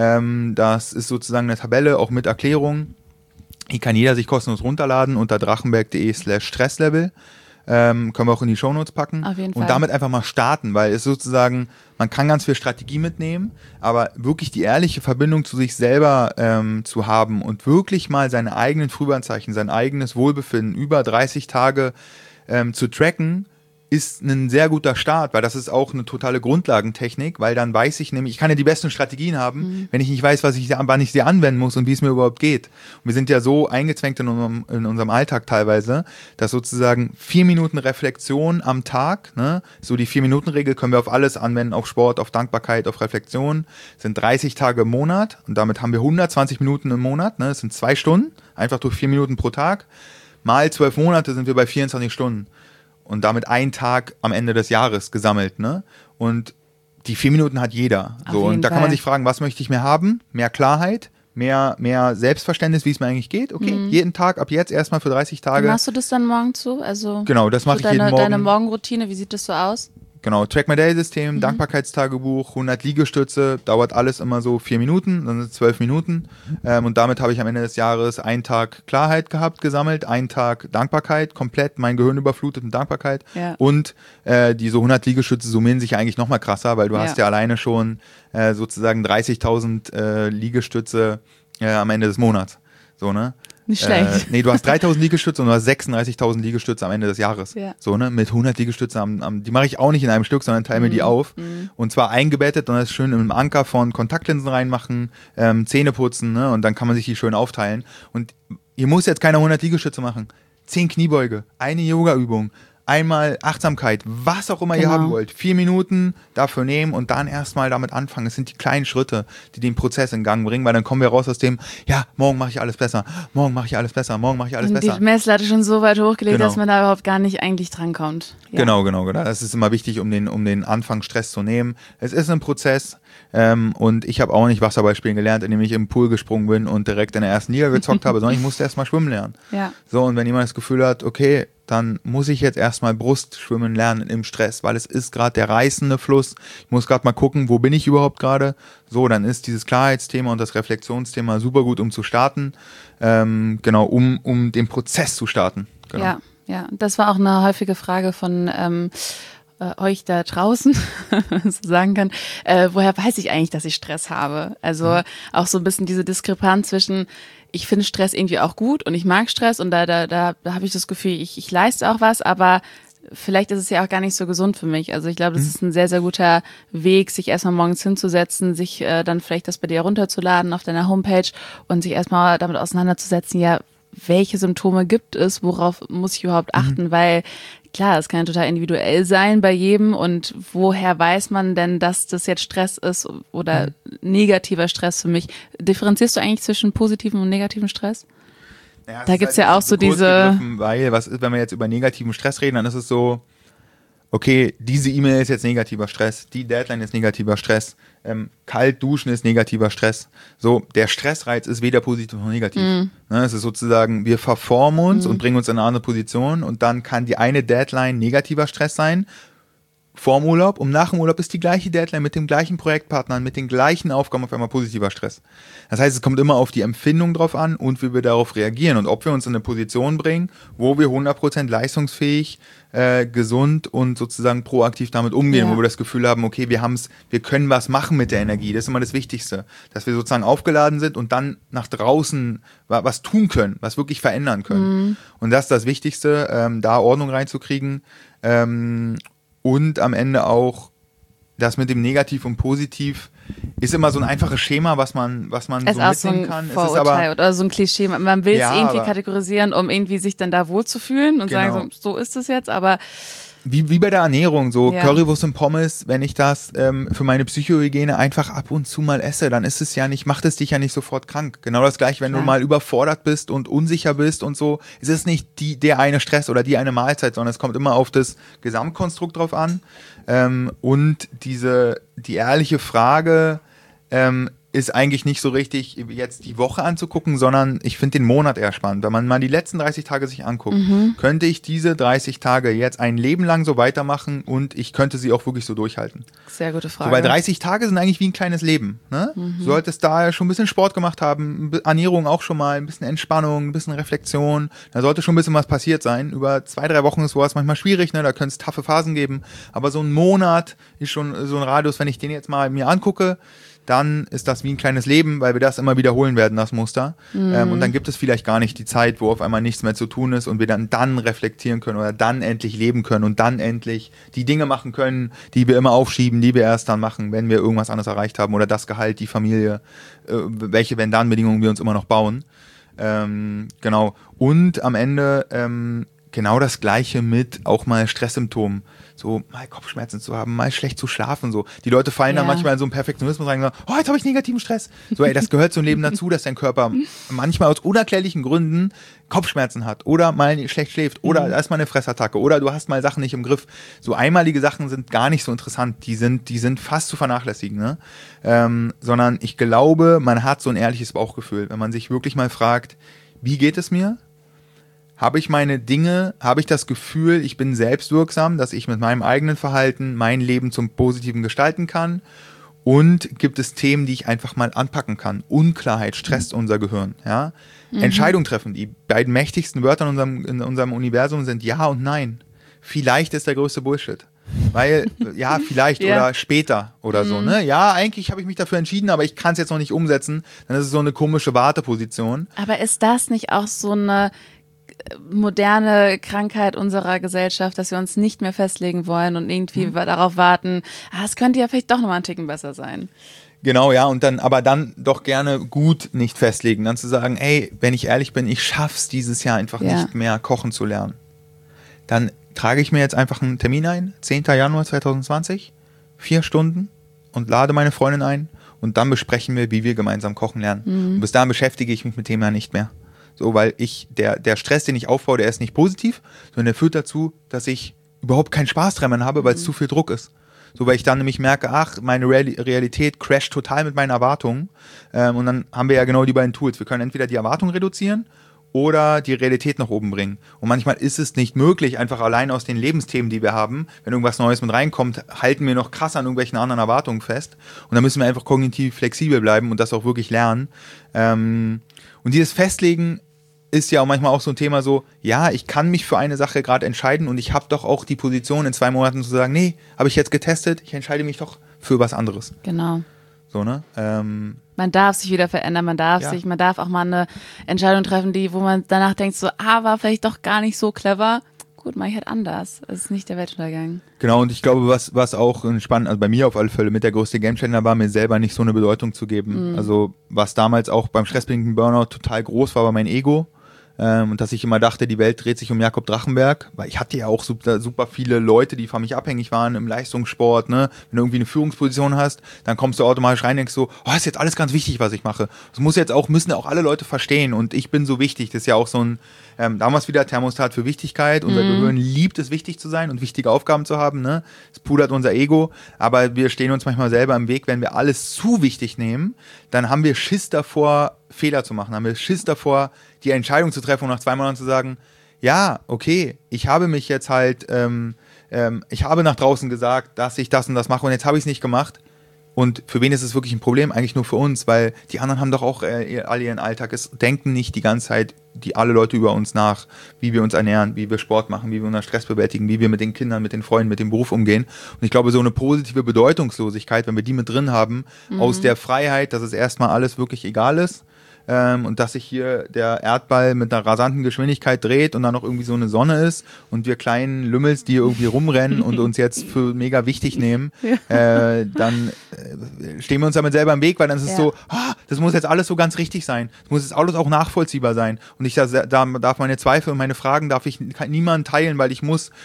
Das ist sozusagen eine Tabelle, auch mit Erklärung. Die kann jeder sich kostenlos runterladen unter drachenberg.de/Stresslevel. Können wir auch in die Shownotes packen. Auf jeden Fall. Und damit einfach mal starten, weil es sozusagen, man kann ganz viel Strategie mitnehmen, aber wirklich die ehrliche Verbindung zu sich selber zu haben und wirklich mal seine eigenen Frühwarnzeichen, sein eigenes Wohlbefinden über 30 Tage zu tracken, ist ein sehr guter Start, weil das ist auch eine totale Grundlagentechnik, weil dann weiß ich nämlich, ich kann ja die besten Strategien haben, wenn ich nicht weiß, wann ich sie anwenden muss und wie es mir überhaupt geht. Und wir sind ja so eingezwängt in unserem Alltag teilweise, dass sozusagen 4 Minuten Reflexion am Tag, ne, so die 4-Minuten-Regel können wir auf alles anwenden, auf Sport, auf Dankbarkeit, auf Reflexion, sind 30 Tage im Monat und damit haben wir 120 Minuten im Monat, ne, das sind 2 Stunden, einfach durch 4 Minuten pro Tag, mal 12 Monate sind wir bei 24 Stunden. Und damit ein Tag am Ende des Jahres gesammelt, ne? Und die 4 Minuten hat jeder. So, und da kann man sich fragen, was möchte ich mehr haben? Mehr Klarheit, mehr Selbstverständnis, wie es mir eigentlich geht. Okay, jeden Tag, ab jetzt erstmal für 30 Tage. Wie machst du das dann morgens so? Also genau, das mache ich jeden Morgen. Deine Morgenroutine, wie sieht das so aus? Genau, Track-My-Day-System, Dankbarkeitstagebuch, 100 Liegestütze, dauert alles immer so 4 Minuten, dann sind es 12 Minuten. Und damit habe ich am Ende des Jahres einen Tag Klarheit gesammelt, einen Tag Dankbarkeit, komplett mein Gehirn überflutet mit Dankbarkeit. Ja. Und diese 100 Liegestütze summieren sich eigentlich nochmal krasser, weil du hast ja alleine schon sozusagen 30.000 Liegestütze am Ende des Monats. So, ne? Nicht schlecht. Nee, du hast 3.000 Liegestütze und du hast 36.000 Liegestütze am Ende des Jahres. Ja. So, ne? Mit 100 Liegestützen die mache ich auch nicht in einem Stück, sondern teile mir die auf. Und zwar eingebettet und das schön in einem Anker von Kontaktlinsen reinmachen, Zähne putzen, ne? Und dann kann man sich die schön aufteilen. Und ihr muss jetzt keine 100 Liegestütze machen. 10 Kniebeuge, eine Yoga-Übung, einmal Achtsamkeit, was auch immer ihr haben wollt. 4 Minuten dafür nehmen und dann erstmal damit anfangen. Es sind die kleinen Schritte, die den Prozess in Gang bringen, weil dann kommen wir raus aus dem, ja, morgen mache ich alles besser, morgen mache ich alles besser, morgen mache ich alles besser. Die Messlatte schon so weit hochgelegt, dass man da überhaupt gar nicht eigentlich drankommt. Ja. Genau. Das ist immer wichtig, um den Anfangsstress zu nehmen. Es ist ein Prozess und ich habe auch nicht Wasserball spielen gelernt, indem ich im Pool gesprungen bin und direkt in der ersten Liga gezockt habe, sondern ich musste erstmal schwimmen lernen. Ja. So, und wenn jemand das Gefühl hat, okay, dann muss ich jetzt erstmal Brustschwimmen lernen im Stress, weil es ist gerade der reißende Fluss. Ich muss gerade mal gucken, wo bin ich überhaupt gerade? So, dann ist dieses Klarheitsthema und das Reflexionsthema super gut, um zu starten. Um den Prozess zu starten. Genau. Ja, das war auch eine häufige Frage von euch da draußen, so sagen kann, woher weiß ich eigentlich, dass ich Stress habe? Also auch so ein bisschen diese Diskrepanz zwischen, ich finde Stress irgendwie auch gut und ich mag Stress und da habe ich das Gefühl, ich leiste auch was, aber vielleicht ist es ja auch gar nicht so gesund für mich. Also ich glaube, das ist ein sehr, sehr guter Weg, sich erstmal morgens hinzusetzen, sich dann vielleicht das bei dir runterzuladen auf deiner Homepage und sich erstmal damit auseinanderzusetzen, ja, welche Symptome gibt es, worauf muss ich überhaupt achten, weil klar, es kann ja total individuell sein bei jedem und woher weiß man denn, dass das jetzt Stress ist oder negativer Stress für mich? Differenzierst du eigentlich zwischen positivem und negativem Stress? Ja, da gibt es ja auch so diese... Weil, was ist, wenn wir jetzt über negativen Stress reden, dann ist es so, okay, diese E-Mail ist jetzt negativer Stress, die Deadline ist negativer Stress, kalt duschen ist negativer Stress. So, der Stressreiz ist weder positiv noch negativ. Es ist sozusagen, wir verformen uns und bringen uns in eine andere Position und dann kann die eine Deadline negativer Stress sein, vorm Urlaub, und nach dem Urlaub ist die gleiche Deadline mit dem gleichen Projektpartner, mit den gleichen Aufgaben auf einmal positiver Stress. Das heißt, es kommt immer auf die Empfindung drauf an und wie wir darauf reagieren und ob wir uns in eine Position bringen, wo wir 100% leistungsfähig, gesund und sozusagen proaktiv damit umgehen, wo wir das Gefühl haben, okay, wir können was machen mit der Energie. Das ist immer das Wichtigste, dass wir sozusagen aufgeladen sind und dann nach draußen was tun können, was wirklich verändern können. Und das ist das Wichtigste, da Ordnung reinzukriegen. Und am Ende auch das mit dem Negativ und Positiv ist immer so ein einfaches Schema, was man so mitnehmen kann. Es ist aber oder so ein Klischee. Man will es irgendwie kategorisieren, um irgendwie sich dann da wohlzufühlen und sagen, so ist es jetzt, aber wie bei der Ernährung, so Currywurst und Pommes, wenn ich das für meine Psychohygiene einfach ab und zu mal esse, dann ist es ja nicht, macht es dich ja nicht sofort krank. Genau das gleiche, wenn du mal überfordert bist und unsicher bist und so, ist es nicht der eine Stress oder die eine Mahlzeit, sondern es kommt immer auf das Gesamtkonstrukt drauf an. Und die ehrliche Frage ist eigentlich nicht so richtig, jetzt die Woche anzugucken, sondern ich finde den Monat eher spannend. Wenn man mal die letzten 30 Tage sich anguckt, könnte ich diese 30 Tage jetzt ein Leben lang so weitermachen und ich könnte sie auch wirklich so durchhalten. Sehr gute Frage. So, weil 30 Tage sind eigentlich wie ein kleines Leben. Ne? Du solltest da schon ein bisschen Sport gemacht haben, Ernährung auch schon mal, ein bisschen Entspannung, ein bisschen Reflexion. Da sollte schon ein bisschen was passiert sein. Über 2-3 Wochen ist sowas manchmal schwierig, ne? Da können es taffe Phasen geben. Aber so ein Monat ist schon so ein Radius, wenn ich den jetzt mal mir angucke, dann ist das wie ein kleines Leben, weil wir das immer wiederholen werden, das Muster. Und dann gibt es vielleicht gar nicht die Zeit, wo auf einmal nichts mehr zu tun ist und wir dann reflektieren können oder dann endlich leben können und dann endlich die Dinge machen können, die wir immer aufschieben, die wir erst dann machen, wenn wir irgendwas anderes erreicht haben oder das Gehalt, die Familie, welche Wenn-Dann-Bedingungen wir uns immer noch bauen. Genau. Und am Ende genau das Gleiche mit auch mal Stresssymptomen. So mal Kopfschmerzen zu haben, mal schlecht zu schlafen. So. Die Leute fallen dann manchmal in so einen Perfektionismus rein und sagen, oh, jetzt habe ich negativen Stress. So, ey, das gehört zum Leben dazu, dass dein Körper manchmal aus unerklärlichen Gründen Kopfschmerzen hat oder mal schlecht schläft oder da ist mal eine Fressattacke oder du hast mal Sachen nicht im Griff. So einmalige Sachen sind gar nicht so interessant. Die sind fast zu vernachlässigen. Ne? Sondern ich glaube, man hat so ein ehrliches Bauchgefühl, wenn man sich wirklich mal fragt, wie geht es mir? Habe ich meine Dinge, habe ich das Gefühl, ich bin selbstwirksam, dass ich mit meinem eigenen Verhalten mein Leben zum Positiven gestalten kann? Und gibt es Themen, die ich einfach mal anpacken kann? Unklarheit stresst unser Gehirn. Ja? Entscheidung treffen. Die beiden mächtigsten Wörter in unserem Universum sind Ja und Nein. Vielleicht ist der größte Bullshit. Weil, ja, vielleicht oder später oder so. Ne? Ja, eigentlich habe ich mich dafür entschieden, aber ich kann es jetzt noch nicht umsetzen. Dann ist es so eine komische Warteposition. Aber ist das nicht auch so eine moderne Krankheit unserer Gesellschaft, dass wir uns nicht mehr festlegen wollen und irgendwie darauf warten, es könnte ja vielleicht doch nochmal einen Ticken besser sein. Genau, ja, und aber dann doch gerne gut nicht festlegen, dann zu sagen, ey, wenn ich ehrlich bin, ich schaff's dieses Jahr einfach nicht mehr kochen zu lernen. Dann trage ich mir jetzt einfach einen Termin ein, 10. Januar 2020, 4 Stunden und lade meine Freundin ein und dann besprechen wir, wie wir gemeinsam kochen lernen. Und bis dahin beschäftige ich mich mit dem Thema nicht mehr. So, weil der Stress, den ich aufbaue, der ist nicht positiv, sondern der führt dazu, dass ich überhaupt keinen Spaß dran habe, weil es zu viel Druck ist. So, weil ich dann nämlich merke, meine Realität crasht total mit meinen Erwartungen. Und dann haben wir ja genau die beiden Tools. Wir können entweder die Erwartungen reduzieren oder die Realität nach oben bringen. Und manchmal ist es nicht möglich, einfach allein aus den Lebensthemen, die wir haben, wenn irgendwas Neues mit reinkommt, halten wir noch krass an irgendwelchen anderen Erwartungen fest. Und dann müssen wir einfach kognitiv flexibel bleiben und das auch wirklich lernen. Und dieses Festlegen ist ja auch manchmal auch so ein Thema so, ja, ich kann mich für eine Sache gerade entscheiden und ich habe doch auch die Position in 2 Monaten zu sagen, nee, habe ich jetzt getestet, ich entscheide mich doch für was anderes. Genau. So, ne? Man darf sich wieder verändern, man darf auch mal eine Entscheidung treffen, wo man danach denkt so, war vielleicht doch gar nicht so clever. Gut, mache ich halt anders. Es ist nicht der Weltuntergang. Genau, und ich glaube, was auch spannend, also bei mir auf alle Fälle mit der größte Gamechanger war, mir selber nicht so eine Bedeutung zu geben. Also was damals auch beim stressbedingten Burnout total groß war mein Ego. Und dass ich immer dachte, die Welt dreht sich um Jakob Drachenberg, weil ich hatte ja auch super viele Leute, die von mich abhängig waren im Leistungssport, ne? Wenn du irgendwie eine Führungsposition hast, dann kommst du automatisch rein und denkst so, ist jetzt alles ganz wichtig, was ich mache. Das müssen auch alle Leute verstehen und ich bin so wichtig. Das ist ja auch so ein, damals wieder Thermostat für Wichtigkeit. Unser Gehirn liebt es, wichtig zu sein und wichtige Aufgaben zu haben, ne? Es pudert unser Ego, aber wir stehen uns manchmal selber im Weg, wenn wir alles zu wichtig nehmen, dann haben wir Schiss davor, Fehler zu machen, haben wir Schiss davor, die Entscheidung zu treffen und nach 2 Monaten zu sagen, ja, okay, ich habe mich jetzt halt, ich habe nach draußen gesagt, dass ich das und das mache und jetzt habe ich es nicht gemacht. Und für wen ist es wirklich ein Problem? Eigentlich nur für uns, weil die anderen haben doch auch alle ihren Alltag. Es denken nicht die ganze Zeit alle Leute über uns nach, wie wir uns ernähren, wie wir Sport machen, wie wir unseren Stress bewältigen, wie wir mit den Kindern, mit den Freunden, mit dem Beruf umgehen. Und ich glaube, so eine positive Bedeutungslosigkeit, wenn wir die mit drin haben, aus der Freiheit, dass es erstmal alles wirklich egal ist, und dass sich hier der Erdball mit einer rasanten Geschwindigkeit dreht und dann noch irgendwie so eine Sonne ist und wir kleinen Lümmels, die irgendwie rumrennen und uns jetzt für mega wichtig nehmen, dann stehen wir uns damit selber im Weg, weil dann ist es so, das muss jetzt alles so ganz richtig sein, das muss jetzt alles auch nachvollziehbar sein und da darf meine Zweifel und meine Fragen kann niemand teilen, weil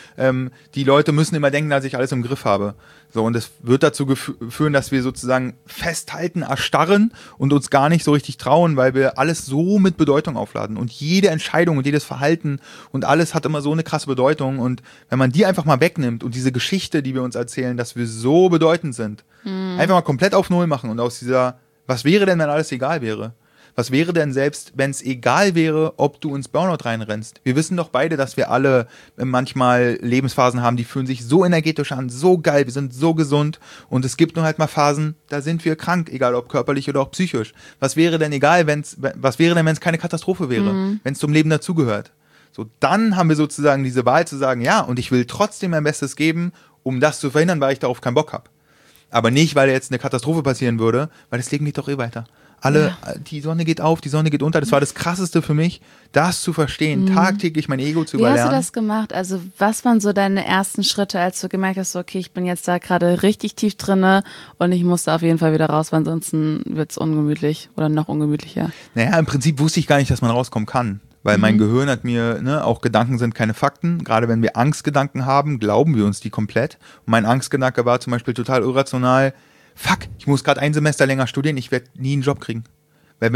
die Leute müssen immer denken, dass ich alles im Griff habe. So, und das wird dazu führen, dass wir sozusagen festhalten, erstarren und uns gar nicht so richtig trauen, weil wir alles so mit Bedeutung aufladen. Und jede Entscheidung und jedes Verhalten und alles hat immer so eine krasse Bedeutung. Und wenn man die einfach mal wegnimmt und diese Geschichte, die wir uns erzählen, dass wir so bedeutend sind, einfach mal komplett auf Null machen und aus dieser, was wäre denn, wenn alles egal wäre? Was wäre denn selbst, wenn es egal wäre, ob du ins Burnout reinrennst? Wir wissen doch beide, dass wir alle manchmal Lebensphasen haben, die fühlen sich so energetisch an, so geil, wir sind so gesund und es gibt nur halt mal Phasen, da sind wir krank, egal ob körperlich oder auch psychisch. Was wäre denn wenn es keine Katastrophe wäre, wenn es zum Leben dazugehört? So, dann haben wir sozusagen diese Wahl zu sagen, ja, und ich will trotzdem mein Bestes geben, um das zu verhindern, weil ich darauf keinen Bock habe. Aber nicht, weil jetzt eine Katastrophe passieren würde, weil das Leben geht doch eh weiter. Die Sonne geht auf, die Sonne geht unter. Das war das Krasseste für mich, das zu verstehen, tagtäglich mein Ego zu überlernen. Wie hast du das gemacht? Also was waren so deine ersten Schritte, als du gemerkt hast, okay, ich bin jetzt da gerade richtig tief drinne und ich muss da auf jeden Fall wieder raus, weil ansonsten wird es ungemütlich oder noch ungemütlicher? Naja, im Prinzip wusste ich gar nicht, dass man rauskommen kann. Weil mein Gehirn hat mir, auch Gedanken sind keine Fakten. Gerade wenn wir Angstgedanken haben, glauben wir uns die komplett. Und mein Angstgedanke war zum Beispiel total irrational. Fuck, ich muss gerade 1 Semester länger studieren, ich werde nie einen Job kriegen. Weil wer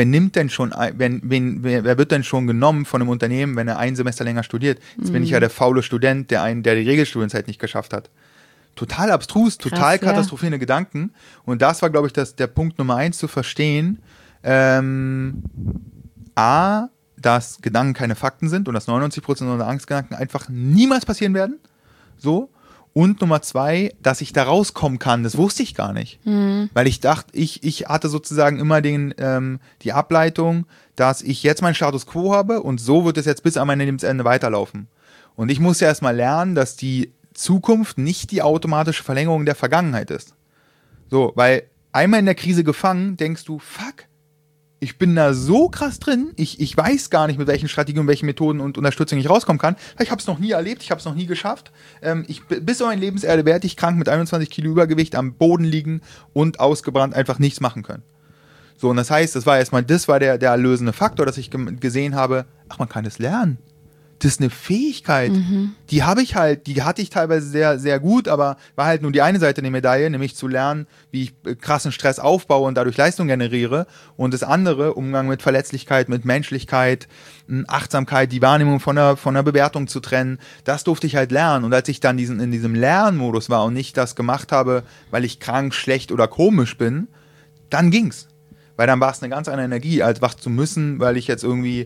wird denn schon genommen von einem Unternehmen, wenn er 1 Semester länger studiert? Jetzt bin ich ja der faule Student, der die Regelstudienzeit nicht geschafft hat. Total abstrus, total katastrophierende Gedanken. Und das war, glaube ich, der Punkt Nummer 1 zu verstehen. Dass Gedanken keine Fakten sind und dass 99% unserer Angstgedanken einfach niemals passieren werden. So. Und Nummer 2, dass ich da rauskommen kann, das wusste ich gar nicht. Weil ich dachte, ich hatte sozusagen immer die Ableitung, dass ich jetzt meinen Status Quo habe und so wird es jetzt bis an mein Lebensende weiterlaufen. Und ich musste erst mal lernen, dass die Zukunft nicht die automatische Verlängerung der Vergangenheit ist. So, weil einmal in der Krise gefangen, denkst du, fuck, ich bin da so krass drin, ich weiß gar nicht, mit welchen Strategien und welchen Methoden und Unterstützung ich rauskommen kann. Ich habe es noch nie erlebt, ich habe es noch nie geschafft. Bis auf mein Lebensende werde ich krank mit 21 Kilo Übergewicht am Boden liegen und ausgebrannt einfach nichts machen können. So, und das heißt, das war der erlösende Faktor, dass ich gesehen habe, man kann es lernen. das ist eine Fähigkeit, die hatte ich teilweise sehr, sehr gut, aber war halt nur die eine Seite der Medaille, nämlich zu lernen, wie ich krassen Stress aufbaue und dadurch Leistung generiere. Und das andere, Umgang mit Verletzlichkeit, mit Menschlichkeit, Achtsamkeit, die Wahrnehmung von der Bewertung zu trennen, das durfte ich halt lernen. Und als ich dann in diesem Lernmodus war und nicht das gemacht habe, weil ich krank, schlecht oder komisch bin, dann ging's. Weil dann war es eine ganz andere Energie, als wach zu müssen, weil ich jetzt irgendwie,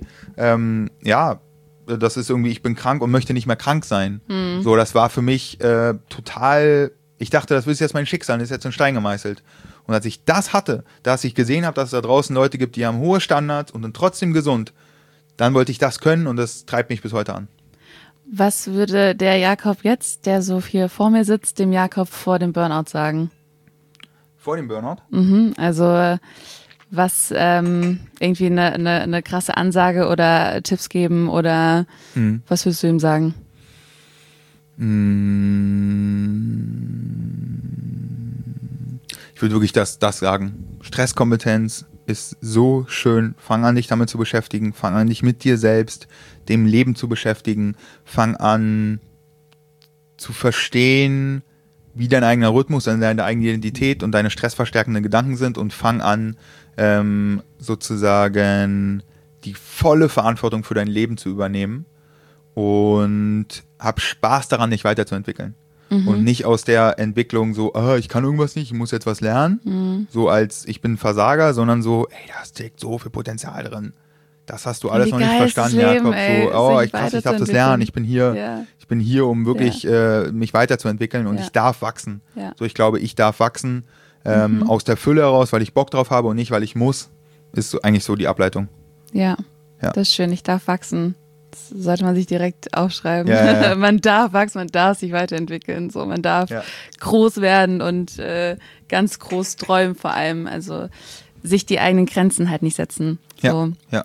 das ist irgendwie, ich bin krank und möchte nicht mehr krank sein. So, das war für mich total, ich dachte, das ist jetzt mein Schicksal, das ist jetzt in Stein gemeißelt. Und als ich das hatte, dass ich gesehen habe, dass es da draußen Leute gibt, die haben hohe Standards und sind trotzdem gesund, dann wollte ich das können und das treibt mich bis heute an. Was würde der Jakob jetzt, der so hier vor mir sitzt, dem Jakob vor dem Burnout sagen? Vor dem Burnout? Also was irgendwie eine krasse Ansage oder Tipps geben oder was würdest du ihm sagen? Ich würde wirklich das sagen. Stresskompetenz ist so schön. Fang an, dich damit zu beschäftigen. Fang an, dich mit dir selbst, dem Leben zu beschäftigen. Fang an zu verstehen, wie dein eigener Rhythmus, deine eigene Identität und deine stressverstärkenden Gedanken sind und fang an, sozusagen die volle Verantwortung für dein Leben zu übernehmen und hab Spaß daran, dich weiterzuentwickeln. Und nicht aus der Entwicklung so, ich kann irgendwas nicht, ich muss jetzt was lernen, so als ich bin ein Versager, sondern so, da steckt so viel Potenzial drin. Das hast du alles noch nicht verstanden, Jakob. Ich darf das lernen, ich bin hier, um wirklich mich weiterzuentwickeln und ich darf wachsen. Ja. So, ich glaube, ich darf wachsen aus der Fülle heraus, weil ich Bock drauf habe und nicht, weil ich muss, ist so, eigentlich so die Ableitung. Ja, das ist schön, ich darf wachsen. Das sollte man sich direkt aufschreiben. Ja. Man darf wachsen, man darf sich weiterentwickeln, so, man darf groß werden und ganz groß träumen vor allem, also sich die eigenen Grenzen halt nicht setzen. So. Ja.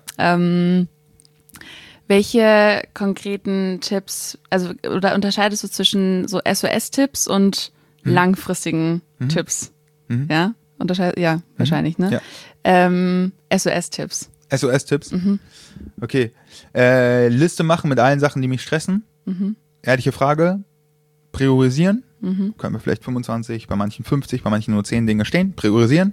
Welche konkreten Tipps, also oder unterscheidest du zwischen so SOS-Tipps und langfristigen Tipps? Ja? Wahrscheinlich, ne? Ja. SOS-Tipps. SOS-Tipps? Okay. Liste machen mit allen Sachen, die mich stressen. Ehrliche Frage. Priorisieren. Können wir vielleicht 25, bei manchen 50, bei manchen nur 10 Dinge stehen. Priorisieren.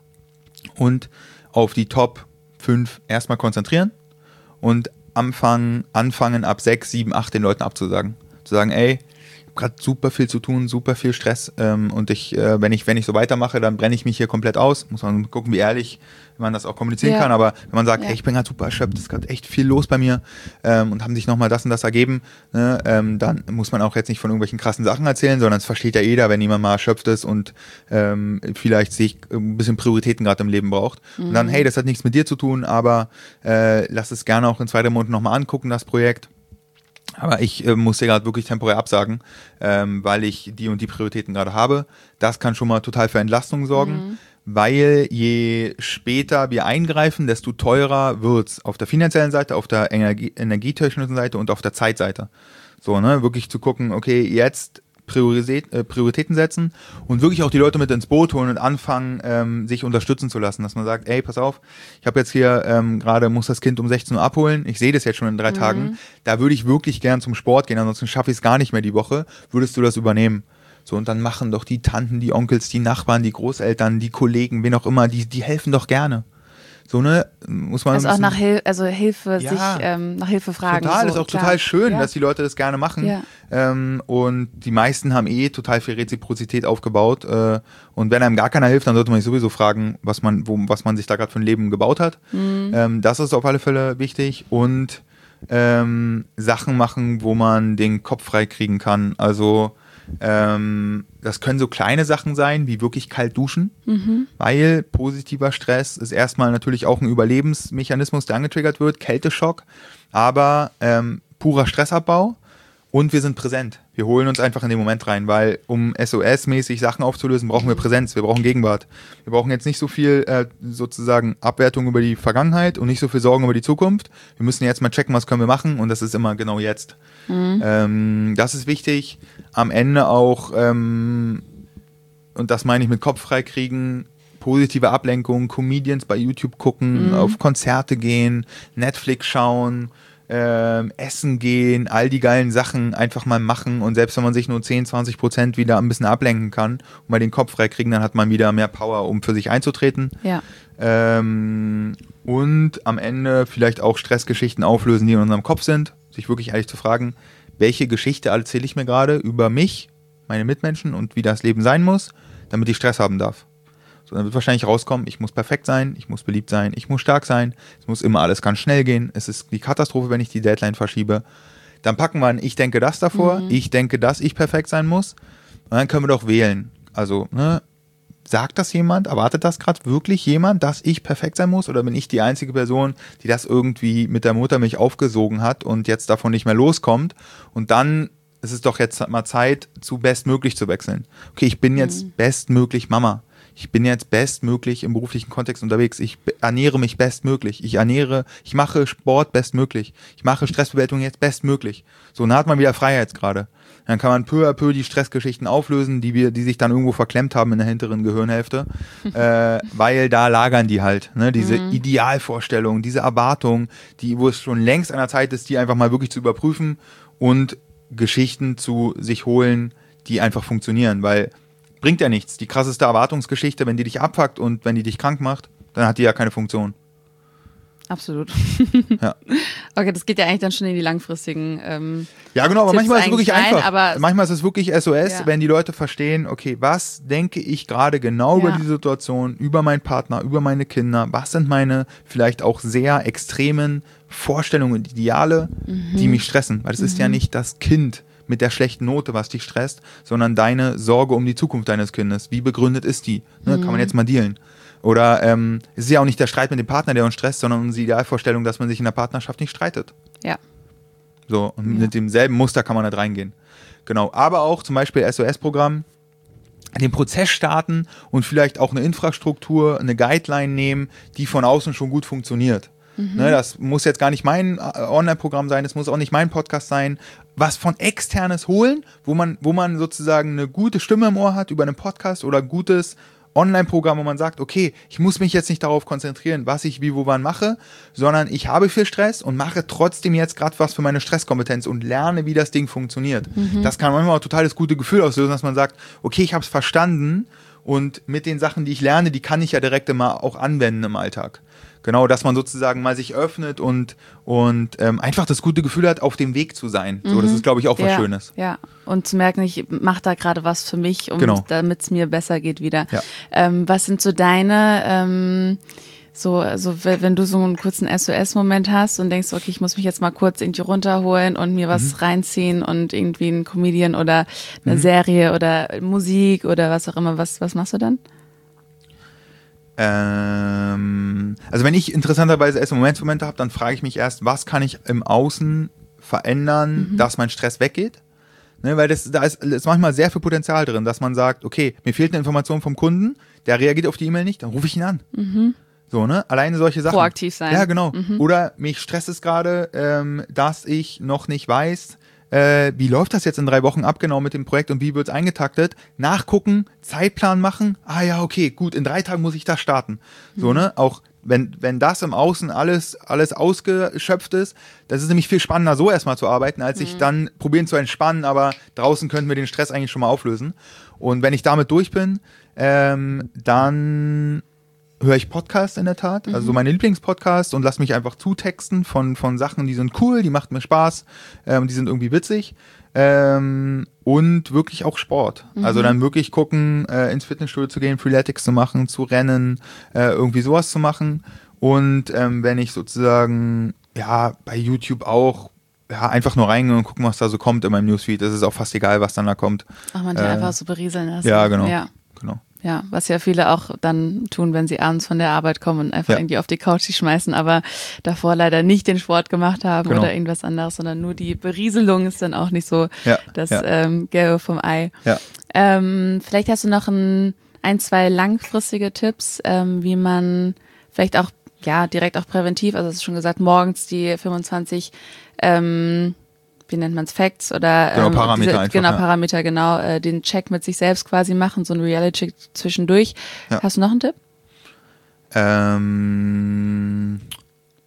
Und auf die Top 5 erstmal konzentrieren. Und anfangen ab 6, 7, 8 den Leuten abzusagen. Zu sagen, ey, ich habe gerade super viel zu tun, super viel Stress und wenn ich so weitermache, dann brenne ich mich hier komplett aus. Muss man gucken, wie ehrlich man das auch kommunizieren kann. Aber wenn man sagt, ey, ich bin gerade super erschöpft, es ist gerade echt viel los bei mir und haben sich nochmal das und das ergeben, ne, dann muss man auch jetzt nicht von irgendwelchen krassen Sachen erzählen, sondern es versteht ja jeder, wenn jemand mal erschöpft ist und vielleicht sich ein bisschen Prioritäten gerade im Leben braucht. Und dann, hey, das hat nichts mit dir zu tun, aber lass es gerne auch in 2, 3 Monaten nochmal angucken, das Projekt. Aber ich muss dir gerade wirklich temporär absagen, weil ich die und die Prioritäten gerade habe. Das kann schon mal total für Entlastung sorgen, weil je später wir eingreifen, desto teurer wird's auf der finanziellen Seite, auf der energietechnischen Seite und auf der Zeitseite. So, ne, wirklich zu gucken, okay, jetzt Prioritäten setzen und wirklich auch die Leute mit ins Boot holen und anfangen, sich unterstützen zu lassen, dass man sagt, ey, pass auf, ich habe jetzt hier gerade, muss das Kind um 16 Uhr abholen, ich sehe das jetzt schon in 3 Tagen, da würde ich wirklich gern zum Sport gehen, ansonsten schaffe ich es gar nicht mehr die Woche, würdest du das übernehmen? So, und dann machen doch die Tanten, die Onkels, die Nachbarn, die Großeltern, die Kollegen, wen auch immer, die helfen doch gerne. So, ne, muss man. Also auch nach Hilfe, sich nach Hilfe fragen. Total, so, ist auch total schön, dass die Leute das gerne machen. Ja. Und die meisten haben total viel Reziprozität aufgebaut. Und wenn einem gar keiner hilft, dann sollte man sich sowieso fragen, was man sich da gerade für ein Leben gebaut hat. Das ist auf alle Fälle wichtig. Und Sachen machen, wo man den Kopf frei kriegen kann. Also das können so kleine Sachen sein, wie wirklich kalt duschen, weil positiver Stress ist erstmal natürlich auch ein Überlebensmechanismus, der angetriggert wird, Kälteschock, aber purer Stressabbau und wir sind präsent. Wir holen uns einfach in den Moment rein, weil um SOS-mäßig Sachen aufzulösen, brauchen wir Präsenz, wir brauchen Gegenwart. Wir brauchen jetzt nicht so viel sozusagen Abwertung über die Vergangenheit und nicht so viel Sorgen über die Zukunft. Wir müssen jetzt mal checken, was können wir machen und das ist immer genau jetzt. Das ist wichtig. Am Ende auch, und das meine ich mit Kopf frei kriegen, positive Ablenkung, Comedians bei YouTube gucken, auf Konzerte gehen, Netflix schauen, essen gehen, all die geilen Sachen einfach mal machen und selbst wenn man sich nur 10-20% wieder ein bisschen ablenken kann und mal den Kopf freikriegen, dann hat man wieder mehr Power, um für sich einzutreten. Ja. Und am Ende vielleicht auch Stressgeschichten auflösen, die in unserem Kopf sind, sich wirklich ehrlich zu fragen, welche Geschichte erzähle ich mir gerade über mich, meine Mitmenschen und wie das Leben sein muss, damit ich Stress haben darf. So, dann wird wahrscheinlich rauskommen, ich muss perfekt sein, ich muss beliebt sein, ich muss stark sein, es muss immer alles ganz schnell gehen, es ist die Katastrophe, wenn ich die Deadline verschiebe. Dann packen wir ein Ich denke das davor, ich denke, dass ich perfekt sein muss und dann können wir doch wählen. Also, sagt das jemand, erwartet das gerade wirklich jemand, dass ich perfekt sein muss oder bin ich die einzige Person, die das irgendwie mit der Muttermilch aufgesogen hat und jetzt davon nicht mehr loskommt und dann ist es doch jetzt mal Zeit, zu bestmöglich zu wechseln. Okay, ich bin jetzt bestmöglich Mama. Ich bin jetzt bestmöglich im beruflichen Kontext unterwegs. Ich ernähre mich bestmöglich. Ich mache Sport bestmöglich. Ich mache Stressbewältigung jetzt bestmöglich. So, dann hat man wieder Freiheitsgrade. Dann kann man peu à peu die Stressgeschichten auflösen, die sich dann irgendwo verklemmt haben in der hinteren Gehirnhälfte, weil da lagern die halt, ne? Diese Idealvorstellungen, diese Erwartungen, wo es schon längst an der Zeit ist, die einfach mal wirklich zu überprüfen und Geschichten zu sich holen, die einfach funktionieren, weil bringt ja nichts. Die krasseste Erwartungsgeschichte, wenn die dich abfuckt und wenn die dich krank macht, dann hat die ja keine Funktion. Absolut. Ja. Okay, das geht ja eigentlich dann schon in die langfristigen ja, genau, aber Tipps manchmal ist es wirklich rein, einfach. aber Manchmal ist es wirklich SOS, wenn die Leute verstehen, okay, was denke ich gerade genau über die Situation, über meinen Partner, über meine Kinder, was sind meine vielleicht auch sehr extremen Vorstellungen und Ideale, die mich stressen. Weil es ist ja nicht das Kind mit der schlechten Note, was dich stresst, sondern deine Sorge um die Zukunft deines Kindes. Wie begründet ist die? Ne, kann man jetzt mal dealen. Oder es ist ja auch nicht der Streit mit dem Partner, der uns stresst, sondern unsere Idealvorstellung, dass man sich in der Partnerschaft nicht streitet. Ja. So, und mit demselben Muster kann man da reingehen. Genau, aber auch zum Beispiel SOS-Programm, den Prozess starten und vielleicht auch eine Infrastruktur, eine Guideline nehmen, die von außen schon gut funktioniert. Ne, das muss jetzt gar nicht mein Online-Programm sein, das muss auch nicht mein Podcast sein. Was von Externes holen, wo man sozusagen eine gute Stimme im Ohr hat über einen Podcast oder ein gutes Online-Programm, wo man sagt, okay, ich muss mich jetzt nicht darauf konzentrieren, was ich wie, wo, wann mache, sondern ich habe viel Stress und mache trotzdem jetzt gerade was für meine Stresskompetenz und lerne, wie das Ding funktioniert. Das kann manchmal auch total das gute Gefühl auslösen, dass man sagt, okay, ich habe es verstanden und mit den Sachen, die ich lerne, die kann ich ja direkt immer auch anwenden im Alltag. Genau, dass man sozusagen mal sich öffnet und einfach das gute Gefühl hat, auf dem Weg zu sein. So, das ist, glaube ich, auch was Schönes. Ja, und zu merken, ich mache da gerade was für mich, damit es mir besser geht wieder. Ja. Was sind so deine, wenn du so einen kurzen SOS-Moment hast und denkst, okay, ich muss mich jetzt mal kurz irgendwie runterholen und mir was reinziehen und irgendwie einen Comedian oder eine Serie oder Musik oder was auch immer, was machst du dann? Also wenn ich interessanterweise Momente habe, dann frage ich mich erst, was kann ich im Außen verändern, dass mein Stress weggeht? Ne, weil da ist manchmal sehr viel Potenzial drin, dass man sagt, okay, mir fehlt eine Information vom Kunden, der reagiert auf die E-Mail nicht, dann rufe ich ihn an. So, ne? Alleine solche Sachen. Proaktiv sein. Ja, genau. Oder mich stresst es gerade, dass ich noch nicht weiß, wie läuft das jetzt in 3 Wochen ab genau mit dem Projekt und wie wird es eingetaktet? Nachgucken, Zeitplan machen. Ah ja, okay, gut, in 3 Tagen muss ich das starten. So, ne? Auch wenn das im Außen alles ausgeschöpft ist, das ist nämlich viel spannender, so erstmal zu arbeiten, als sich dann probieren zu entspannen, aber draußen könnten wir den Stress eigentlich schon mal auflösen. Und wenn ich damit durch bin, dann höre ich Podcasts in der Tat, also meine Lieblingspodcasts und lasse mich einfach zutexten von Sachen, die sind cool, die macht mir Spaß, die sind irgendwie witzig und wirklich auch Sport. Also dann wirklich gucken, ins Fitnessstudio zu gehen, Freeletics zu machen, zu rennen, irgendwie sowas zu machen und wenn ich sozusagen, bei YouTube auch einfach nur reingehen und gucken, was da so kommt in meinem Newsfeed, das ist auch fast egal, was dann da kommt. Ach, man einfach so berieseln lassen. Ja, genau. Genau. Ja, was ja viele auch dann tun, wenn sie abends von der Arbeit kommen und einfach irgendwie auf die Couch sich schmeißen, aber davor leider nicht den Sport gemacht haben oder irgendwas anderes, sondern nur die Berieselung ist dann auch nicht so das Gelbe vom Ei. Ja. Vielleicht hast du noch ein, 2 langfristige Tipps, wie man vielleicht auch direkt auch präventiv, also hast du schon gesagt, morgens die 25 wie nennt man es, Facts oder Parameter Parameter, den Check mit sich selbst quasi machen, so ein Reality-Check zwischendurch. Hast du noch einen Tipp?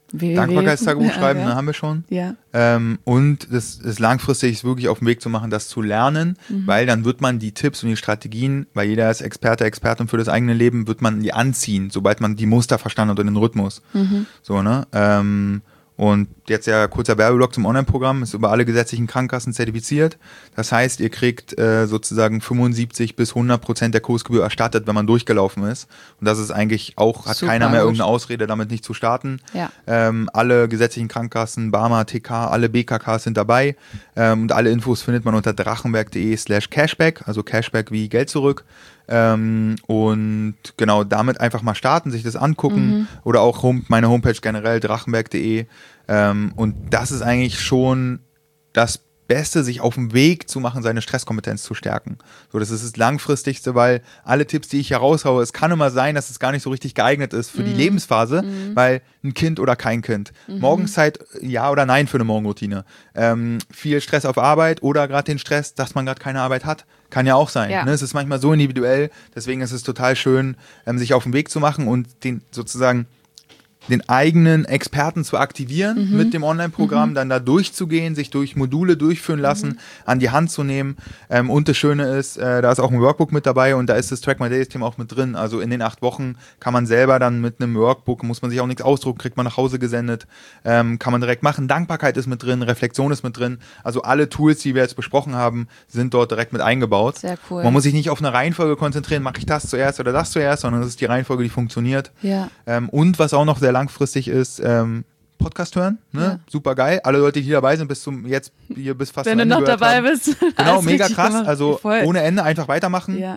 Dankbarkeitstagebuch schreiben, haben wir schon. Ja. Und das ist langfristig wirklich auf den Weg zu machen, das zu lernen, weil dann wird man die Tipps und die Strategien, weil jeder ist Expertin für das eigene Leben, wird man die anziehen, sobald man die Muster verstanden hat und den Rhythmus. So, ne? Und jetzt ja kurzer Werbeblock zum Online-Programm, ist über alle gesetzlichen Krankenkassen zertifiziert. Das heißt, ihr kriegt sozusagen 75 bis 100% der Kursgebühr erstattet, wenn man durchgelaufen ist. Und das ist eigentlich auch, hat super, keiner mehr irgendeine Ausrede, damit nicht zu starten. Ja. Alle gesetzlichen Krankenkassen, Barmer, TK, alle BKKs sind dabei. Und alle Infos findet man unter drachenberg.de/Cashback, also Cashback wie Geld zurück. Und genau, damit einfach mal starten, sich das angucken oder auch meine Homepage generell, drachenberg.de. Und das ist eigentlich schon das Beste, sich auf den Weg zu machen, seine Stresskompetenz zu stärken. So, das ist das Langfristigste, weil alle Tipps, die ich hier raushaue, es kann immer sein, dass es gar nicht so richtig geeignet ist für die Lebensphase, weil ein Kind oder kein Kind. Morgenszeit, ja oder nein für eine Morgenroutine. Viel Stress auf Arbeit oder gerade den Stress, dass man gerade keine Arbeit hat. Kann ja auch sein. Ja. Ne? Es ist manchmal so individuell, deswegen ist es total schön, sich auf den Weg zu machen und den eigenen Experten zu aktivieren mit dem Online-Programm, dann da durchzugehen, sich durch Module durchführen lassen, an die Hand zu nehmen. Und das Schöne ist, da ist auch ein Workbook mit dabei und da ist das Track My Day-System auch mit drin. Also in den 8 Wochen kann man selber dann mit einem Workbook, muss man sich auch nichts ausdrucken, kriegt man nach Hause gesendet, kann man direkt machen. Dankbarkeit ist mit drin, Reflexion ist mit drin. Also alle Tools, die wir jetzt besprochen haben, sind dort direkt mit eingebaut. Sehr cool. Man muss sich nicht auf eine Reihenfolge konzentrieren, mache ich das zuerst oder das zuerst, sondern es ist die Reihenfolge, die funktioniert. Ja. Und was auch noch sehr langfristig ist, Podcast hören, ne? Ja. Super geil. Alle Leute, die dabei sind, bis fast wenn du noch dabei bist. Genau, mega krass. Also ohne Ende einfach weitermachen. Ja.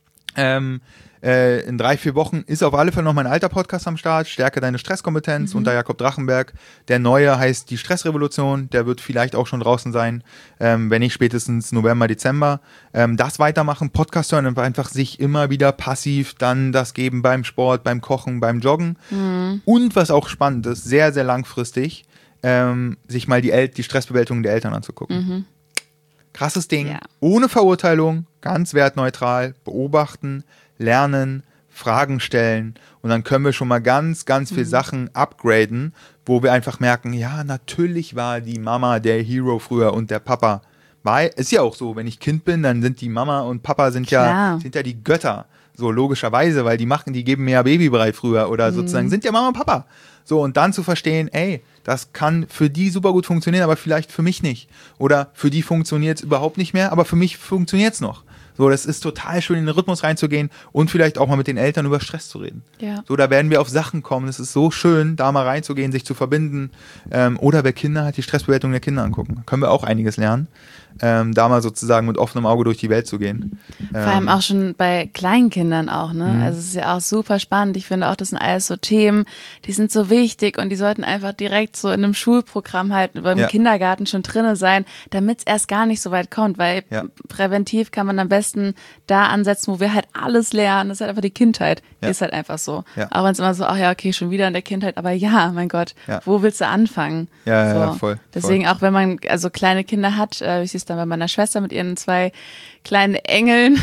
In 3-4 Wochen ist auf alle Fälle noch mein alter Podcast am Start, Stärke deine Stresskompetenz unter Jakob Drachenberg. Der neue heißt Die Stressrevolution, der wird vielleicht auch schon draußen sein, wenn nicht spätestens November, Dezember. Das weitermachen, Podcast hören und einfach sich immer wieder passiv dann das geben beim Sport, beim Kochen, beim Joggen. Und was auch spannend ist, sehr, sehr langfristig, sich mal die Stressbewältigung der Eltern anzugucken. Krasses Ding, ohne Verurteilung, ganz wertneutral, beobachten, lernen, Fragen stellen und dann können wir schon mal ganz, ganz viel Sachen upgraden, wo wir einfach merken, ja, natürlich war die Mama der Hero früher und der Papa. Ist ja auch so, wenn ich Kind bin, dann sind die Mama und Papa sind ja die Götter. So logischerweise, weil die geben mir ja Babybrei früher oder sozusagen sind ja Mama und Papa. So, und dann zu verstehen, ey, das kann für die super gut funktionieren, aber vielleicht für mich nicht. Oder für die funktioniert es überhaupt nicht mehr, aber für mich funktioniert es noch. So, das ist total schön, in den Rhythmus reinzugehen und vielleicht auch mal mit den Eltern über Stress zu reden. Ja. So, da werden wir auf Sachen kommen. Es ist so schön, da mal reinzugehen, sich zu verbinden. Oder wer Kinder hat, die Stressbewältigung der Kinder angucken. Da können wir auch einiges lernen. Da mal sozusagen mit offenem Auge durch die Welt zu gehen. Vor allem auch schon bei kleinen Kindern auch, ne? Also es ist ja auch super spannend. Ich finde auch, das sind alles so Themen, die sind so wichtig und die sollten einfach direkt so in einem Schulprogramm halt beim Kindergarten schon drinne sein, damit es erst gar nicht so weit kommt, weil präventiv kann man am besten da ansetzen, wo wir halt alles lernen. Das ist halt einfach die Kindheit. Ist halt einfach so. Ja. Auch wenn es immer so, ach ja, okay, schon wieder in der Kindheit, aber ja, mein Gott, wo willst du anfangen? Ja, voll. Deswegen auch, wenn man also kleine Kinder hat, ich sehe es dann bei meiner Schwester mit ihren 2 kleinen Engeln,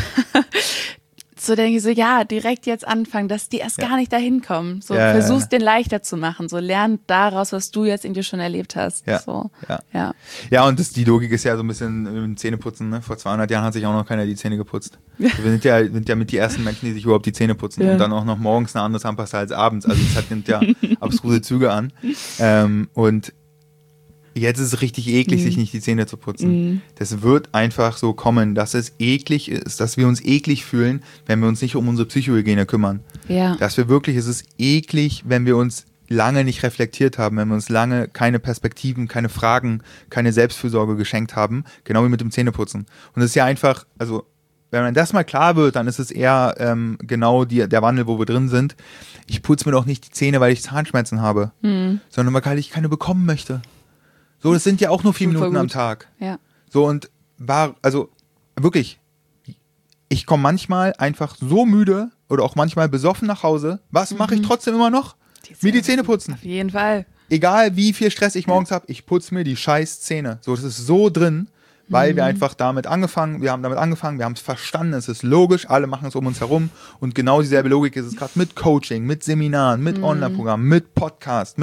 so denke ich so, ja, direkt jetzt anfangen, dass die erst gar nicht dahin kommen. So, versuch's den leichter zu machen. So, lern daraus, was du jetzt in dir schon erlebt hast. Ja, so, ja und die Logik ist ja so ein bisschen im Zähneputzen. Ne? Vor 200 Jahren hat sich auch noch keiner die Zähne geputzt. Wir sind ja mit die ersten Menschen, die sich überhaupt die Zähne putzen. Und dann auch noch morgens eine andere Zahnpasta als abends. Also es nimmt ja abstruse Züge an. Und jetzt ist es richtig eklig, sich nicht die Zähne zu putzen. Das wird einfach so kommen, dass es eklig ist, dass wir uns eklig fühlen, wenn wir uns nicht um unsere Psychohygiene kümmern. Ja. Dass wir wirklich, es ist eklig, wenn wir uns lange nicht reflektiert haben, wenn wir uns lange keine Perspektiven, keine Fragen, keine Selbstfürsorge geschenkt haben, genau wie mit dem Zähneputzen. Und es ist ja einfach, also wenn man das mal klar wird, dann ist es eher genau der Wandel, wo wir drin sind. Ich putze mir doch nicht die Zähne, weil ich Zahnschmerzen habe, sondern weil ich keine bekommen möchte. So, das sind ja auch nur 4 Minuten am Tag. Ja. So, und wirklich, ich komme manchmal einfach so müde oder auch manchmal besoffen nach Hause. Was mache ich trotzdem immer noch? Mir die Zähne putzen. Auf jeden Fall. Egal wie viel Stress ich morgens habe, ich putze mir die scheiß Zähne. So, das ist so drin, weil wir einfach wir haben damit angefangen, wir haben es verstanden, es ist logisch, alle machen es um uns herum und genau dieselbe Logik ist es gerade mit Coaching, mit Seminaren, mit Online-Programmen, mit Podcast, mit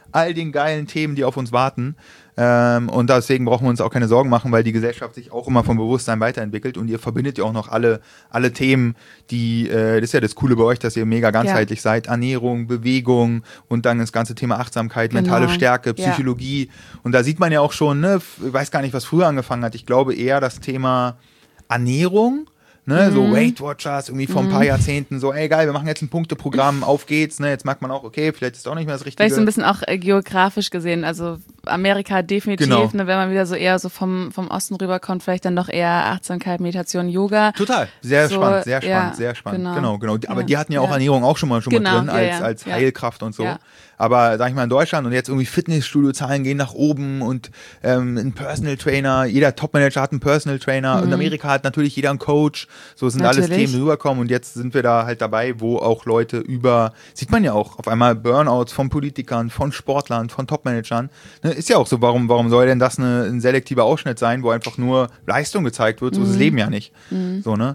all den geilen Themen, die auf uns warten. Und deswegen brauchen wir uns auch keine Sorgen machen, weil die Gesellschaft sich auch immer vom Bewusstsein weiterentwickelt und ihr verbindet ja auch noch alle Themen, die, das ist ja das Coole bei euch, dass ihr mega ganzheitlich seid, Ernährung, Bewegung und dann das ganze Thema Achtsamkeit, mentale Stärke, Psychologie und da sieht man ja auch schon, ne, ich weiß gar nicht, was früher angefangen hat, ich glaube eher das Thema Ernährung, ne, so Weight Watchers, irgendwie vor ein paar Jahrzehnten, so, ey geil, wir machen jetzt ein Punkteprogramm, auf geht's, ne, jetzt merkt man auch, okay, vielleicht ist es auch nicht mehr das Richtige. Vielleicht so ein bisschen auch geografisch gesehen, also Amerika definitiv, ne, wenn man wieder so eher so vom Osten rüberkommt, vielleicht dann doch eher Achtsamkeit, Meditation, Yoga. Total, sehr spannend, sehr spannend, genau. Aber die hatten ja auch Ernährung auch schon mal drin, als Heilkraft und so. Ja. Aber sag ich mal in Deutschland und jetzt irgendwie Fitnessstudio-Zahlen gehen nach oben und ein Personal Trainer, jeder Topmanager hat einen Personal Trainer. In Amerika hat natürlich jeder einen Coach. So sind alles Themen, die rüberkommen und jetzt sind wir da halt dabei, wo auch Leute sieht man ja auch auf einmal Burnouts von Politikern, von Sportlern, von Topmanagern. Ne, ist ja auch so, warum soll denn das ein selektiver Ausschnitt sein, wo einfach nur Leistung gezeigt wird? So ist das Leben ja nicht. So, ne?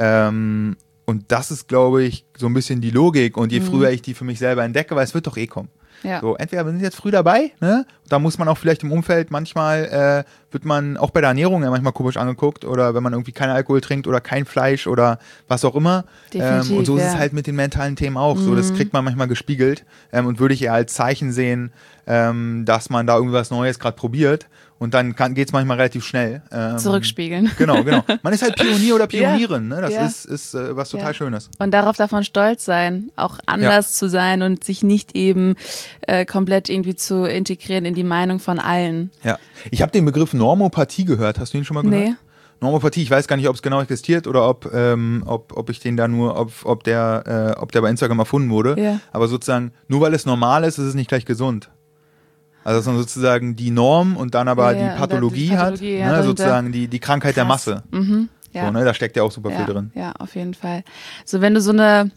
Und das ist, glaube ich, so ein bisschen die Logik. Und je früher ich die für mich selber entdecke, weil es wird doch eh kommen. Ja. So, entweder wir sind jetzt früh dabei, ne? Da muss man auch vielleicht im Umfeld manchmal, wird man auch bei der Ernährung ja manchmal komisch angeguckt oder wenn man irgendwie keinen Alkohol trinkt oder kein Fleisch oder was auch immer. Und so ist es halt mit den mentalen Themen auch. So, das kriegt man manchmal gespiegelt und würde ich eher als Zeichen sehen, dass man da irgendwas Neues gerade probiert. Und dann geht es manchmal relativ schnell. Zurückspiegeln. Genau. Man ist halt Pionier oder Pionierin. Ne? Das ist was total Schönes. Und darauf darf man stolz sein, auch anders zu sein und sich nicht eben komplett irgendwie zu integrieren in die Meinung von allen. Ja. Ich habe den Begriff Normopathie gehört. Hast du ihn schon mal gehört? Nee. Normopathie, ich weiß gar nicht, ob es genau existiert oder ob ich den da nur, ob der bei Instagram erfunden wurde. Ja. Aber sozusagen, nur weil es normal ist es nicht gleich gesund. Also dass man sozusagen die Norm und dann aber die Pathologie hat, ne, sozusagen die Krankheit der Masse. So, ne, da steckt ja auch super viel drin. Ja, auf jeden Fall. So, wenn du so eine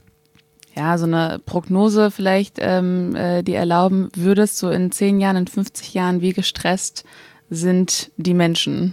Prognose vielleicht dir erlauben würdest, so in 10 Jahren, in 50 Jahren, wie gestresst sind die Menschen?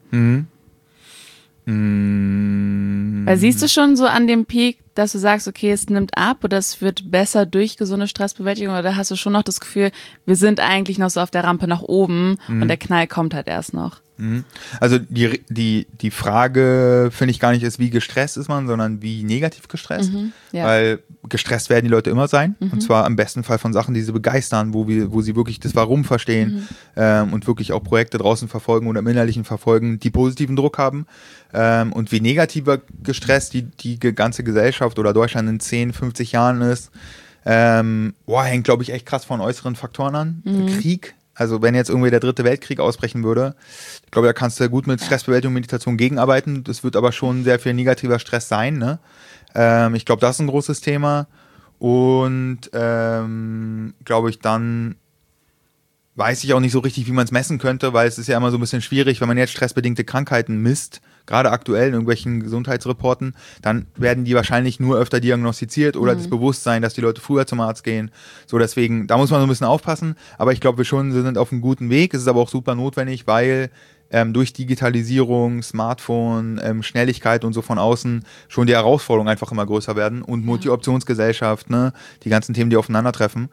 Weil siehst du schon so an dem Peak, dass du sagst, okay, es nimmt ab oder es wird besser durch gesunde Stressbewältigung oder hast du schon noch das Gefühl, wir sind eigentlich noch so auf der Rampe nach oben und der Knall kommt halt erst noch? Also die Frage finde ich gar nicht ist, wie gestresst ist man, sondern wie negativ gestresst. Weil gestresst werden die Leute immer sein. Und zwar im besten Fall von Sachen, die sie begeistern, wo sie wirklich das Warum verstehen und wirklich auch Projekte draußen verfolgen oder im Innerlichen verfolgen, die positiven Druck haben. Und wie negativer gestresst die ganze Gesellschaft oder Deutschland in 10, 50 Jahren ist, hängt, glaube ich, echt krass von äußeren Faktoren an. Krieg. Also wenn jetzt irgendwie der 3. Weltkrieg ausbrechen würde, ich glaube, da kannst du gut mit Stressbewältigung und Meditation gegenarbeiten. Das wird aber schon sehr viel negativer Stress sein. Ne? Ich glaube, das ist ein großes Thema. Und glaube ich, dann weiß ich auch nicht so richtig, wie man es messen könnte, weil es ist ja immer so ein bisschen schwierig, wenn man jetzt stressbedingte Krankheiten misst, gerade aktuell in irgendwelchen Gesundheitsreporten, dann werden die wahrscheinlich nur öfter diagnostiziert oder das Bewusstsein, dass die Leute früher zum Arzt gehen. So, deswegen, da muss man so ein bisschen aufpassen. Aber ich glaube, wir sind auf einem guten Weg. Es ist aber auch super notwendig, weil durch Digitalisierung, Smartphone, Schnelligkeit und so von außen schon die Herausforderungen einfach immer größer werden und Multi-Optionsgesellschaft, ne, die ganzen Themen, die aufeinandertreffen.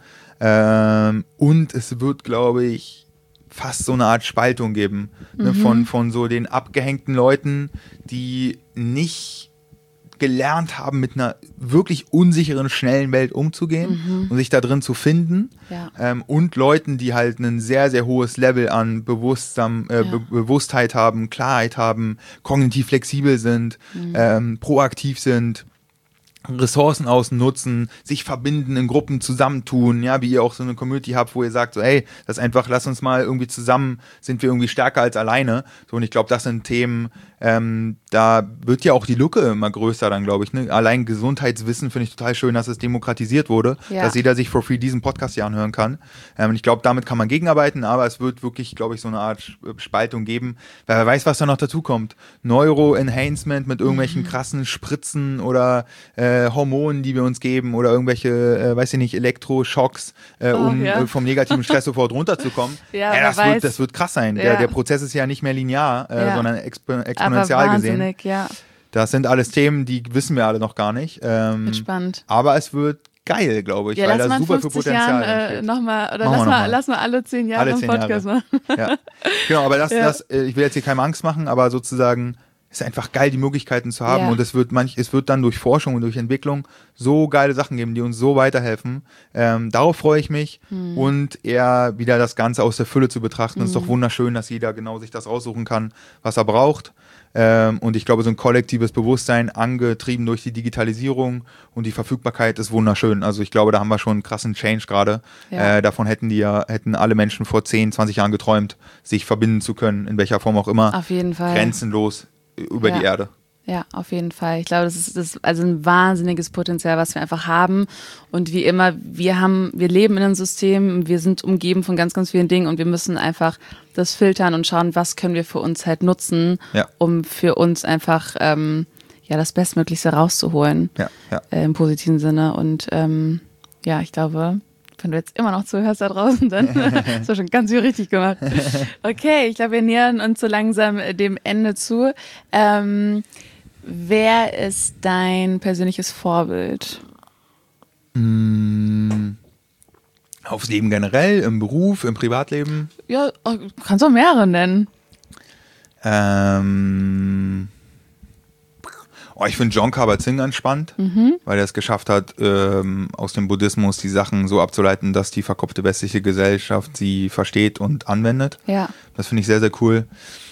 Und es wird, glaube ich, fast so eine Art Spaltung geben, ne, von so den abgehängten Leuten, die nicht gelernt haben, mit einer wirklich unsicheren, schnellen Welt umzugehen und sich da drin zu finden. Ja. Und Leuten, die halt ein sehr, sehr hohes Level an Bewusstheit haben, Klarheit haben, kognitiv flexibel sind, proaktiv sind, Ressourcen ausnutzen, sich verbinden, in Gruppen zusammentun, ja, wie ihr auch so eine Community habt, wo ihr sagt, so, ey, das ist einfach, lass uns mal irgendwie zusammen, sind wir irgendwie stärker als alleine. So, und ich glaube, das sind Themen, da wird ja auch die Lücke immer größer dann, glaube ich. Ne? Allein Gesundheitswissen finde ich total schön, dass es demokratisiert wurde, dass jeder sich for free diesen Podcast hier anhören kann. Ich glaube, damit kann man gegenarbeiten, aber es wird wirklich, glaube ich, so eine Art Spaltung geben, weil wer weiß, was da noch dazu kommt. Neuro-Enhancement mit irgendwelchen krassen Spritzen oder Hormonen, die wir uns geben oder irgendwelche, weiß ich nicht, Elektroschocks, vom negativen Stress sofort runterzukommen. Das wird krass sein. Der Prozess ist ja nicht mehr linear, sondern exponentiell gesehen. Ja. Das sind alles Themen, die wissen wir alle noch gar nicht. Spannend. Aber es wird geil, glaube ich, ja, weil da super viel Potenzial entsteht. Lass mal alle 10 Jahre einen Podcast machen. Ja. Genau, aber ich will jetzt hier keine Angst machen, aber sozusagen ist einfach geil, die Möglichkeiten zu haben und es wird dann durch Forschung und durch Entwicklung so geile Sachen geben, die uns so weiterhelfen. Darauf freue ich mich und eher wieder das Ganze aus der Fülle zu betrachten. Es ist doch wunderschön, dass jeder genau sich das raussuchen kann, was er braucht. Und ich glaube, so ein kollektives Bewusstsein, angetrieben durch die Digitalisierung und die Verfügbarkeit, ist wunderschön. Also ich glaube, da haben wir schon einen krassen Change gerade. Davon hätten alle Menschen vor 10, 20 Jahren geträumt, sich verbinden zu können, in welcher Form auch immer. Auf jeden Fall. Grenzenlos über die Erde. Ja, auf jeden Fall. Ich glaube, das ist also ein wahnsinniges Potenzial, was wir einfach haben. Und wie immer, wir leben in einem System, wir sind umgeben von ganz, ganz vielen Dingen und wir müssen einfach das filtern und schauen, was können wir für uns halt nutzen, um für uns einfach das Bestmöglichste rauszuholen. Im positiven Sinne. Und ich glaube, wenn du jetzt immer noch zuhörst da draußen, dann hast du schon ganz viel richtig gemacht. Okay, ich glaube, wir nähern uns so langsam dem Ende zu. Wer ist dein persönliches Vorbild? Aufs Leben generell, im Beruf, im Privatleben? Ja, kannst auch mehrere nennen. Ich finde Jon Kabat-Zinn ganz spannend, weil er es geschafft hat, aus dem Buddhismus die Sachen so abzuleiten, dass die verkopfte westliche Gesellschaft sie versteht und anwendet. Ja. Das finde ich sehr, sehr cool.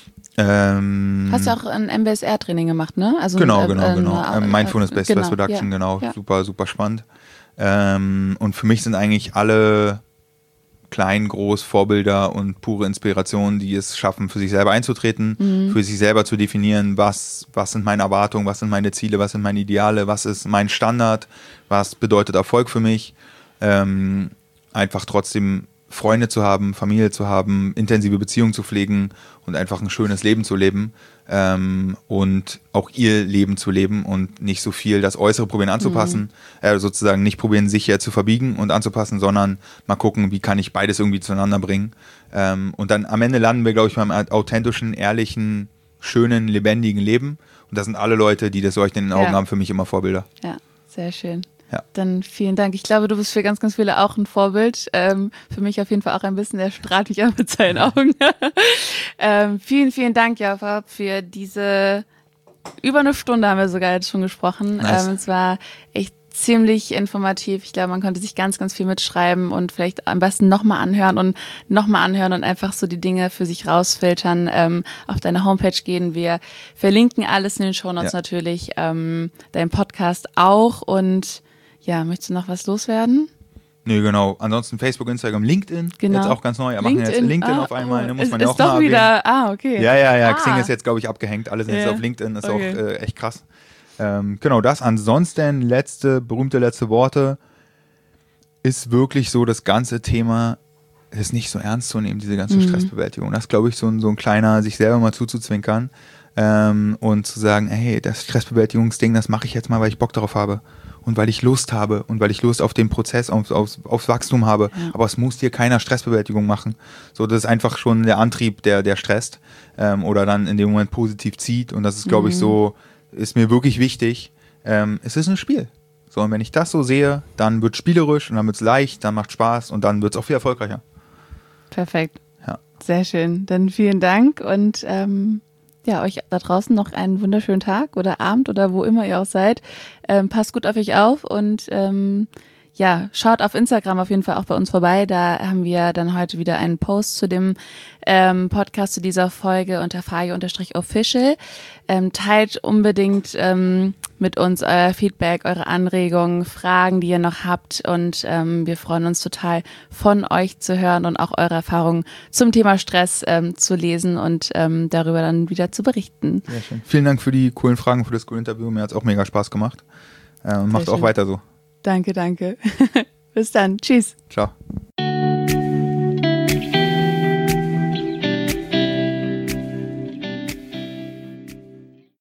Hast du auch ein MBSR-Training gemacht, ne? Also genau. Mindfulness-Based Stress Reduction, genau. Ja. Super, super spannend. Und für mich sind eigentlich alle klein, groß Vorbilder und pure Inspirationen, die es schaffen, für sich selber einzutreten, für sich selber zu definieren, was sind meine Erwartungen, was sind meine Ziele, was sind meine Ideale, was ist mein Standard, was bedeutet Erfolg für mich. Einfach trotzdem Freunde zu haben, Familie zu haben, intensive Beziehungen zu pflegen und einfach ein schönes Leben zu leben und auch ihr Leben zu leben und nicht so viel das Äußere probieren anzupassen, sozusagen nicht probieren, sich hier zu verbiegen und anzupassen, sondern mal gucken, wie kann ich beides irgendwie zueinander bringen. Und dann am Ende landen wir, glaube ich, beim authentischen, ehrlichen, schönen, lebendigen Leben. Und das sind alle Leute, die das Leuchten in den Augen haben, für mich immer Vorbilder. Ja, sehr schön. Ja. Dann vielen Dank. Ich glaube, du bist für ganz, ganz viele auch ein Vorbild. Für mich auf jeden Fall auch ein bisschen, der strahlt mich an mit seinen Augen. Vielen, vielen Dank, Jafar, für diese über eine Stunde haben wir sogar jetzt schon gesprochen. Nice. Es war echt ziemlich informativ. Ich glaube, man konnte sich ganz, ganz viel mitschreiben und vielleicht am besten nochmal anhören und einfach so die Dinge für sich rausfiltern. Auf deine Homepage gehen. Wir verlinken alles in den Shownotes natürlich. Dein Podcast auch. Und ja, möchtest du noch was loswerden? Nee, genau. Ansonsten Facebook, Instagram, LinkedIn. Genau. Jetzt auch ganz neu. Wir machen jetzt LinkedIn auf einmal. Ne, muss man ja auch mal wieder. Okay. Ja. Xing ist jetzt, glaube ich, abgehängt. Alle sind jetzt auf LinkedIn. Ist auch echt krass. Genau das. Ansonsten berühmte letzte Worte. Ist wirklich so, das ganze Thema ist nicht so ernst zu nehmen, diese ganze Stressbewältigung. Das ist, glaube ich, so ein kleiner, sich selber mal zuzuzwinkern und zu sagen, hey, das Stressbewältigungsding, das mache ich jetzt mal, weil ich Bock darauf habe. Und weil ich Lust habe und weil ich Lust auf den Prozess, aufs Wachstum habe. Ja. Aber es muss dir keiner Stressbewältigung machen. So, das ist einfach schon der Antrieb, der stresst oder dann in dem Moment positiv zieht. Und das ist, glaube ich, so, ist mir wirklich wichtig. Es ist ein Spiel. So, und wenn ich das so sehe, dann wird es spielerisch und dann wird es leicht, dann macht Spaß und dann wird es auch viel erfolgreicher. Perfekt. Ja. Sehr schön. Dann vielen Dank und euch da draußen noch einen wunderschönen Tag oder Abend oder wo immer ihr auch seid. Passt gut auf euch auf und schaut auf Instagram auf jeden Fall auch bei uns vorbei. Da haben wir dann heute wieder einen Post zu dem Podcast, zu dieser Folge unter fayo_official. Teilt unbedingt mit uns euer Feedback, eure Anregungen, Fragen, die ihr noch habt und wir freuen uns total, von euch zu hören und auch eure Erfahrungen zum Thema Stress zu lesen und darüber dann wieder zu berichten. Sehr schön. Vielen Dank für die coolen Fragen, für das coole Interview. Mir hat es auch mega Spaß gemacht. Macht auch weiter so. Danke. Bis dann. Tschüss. Ciao.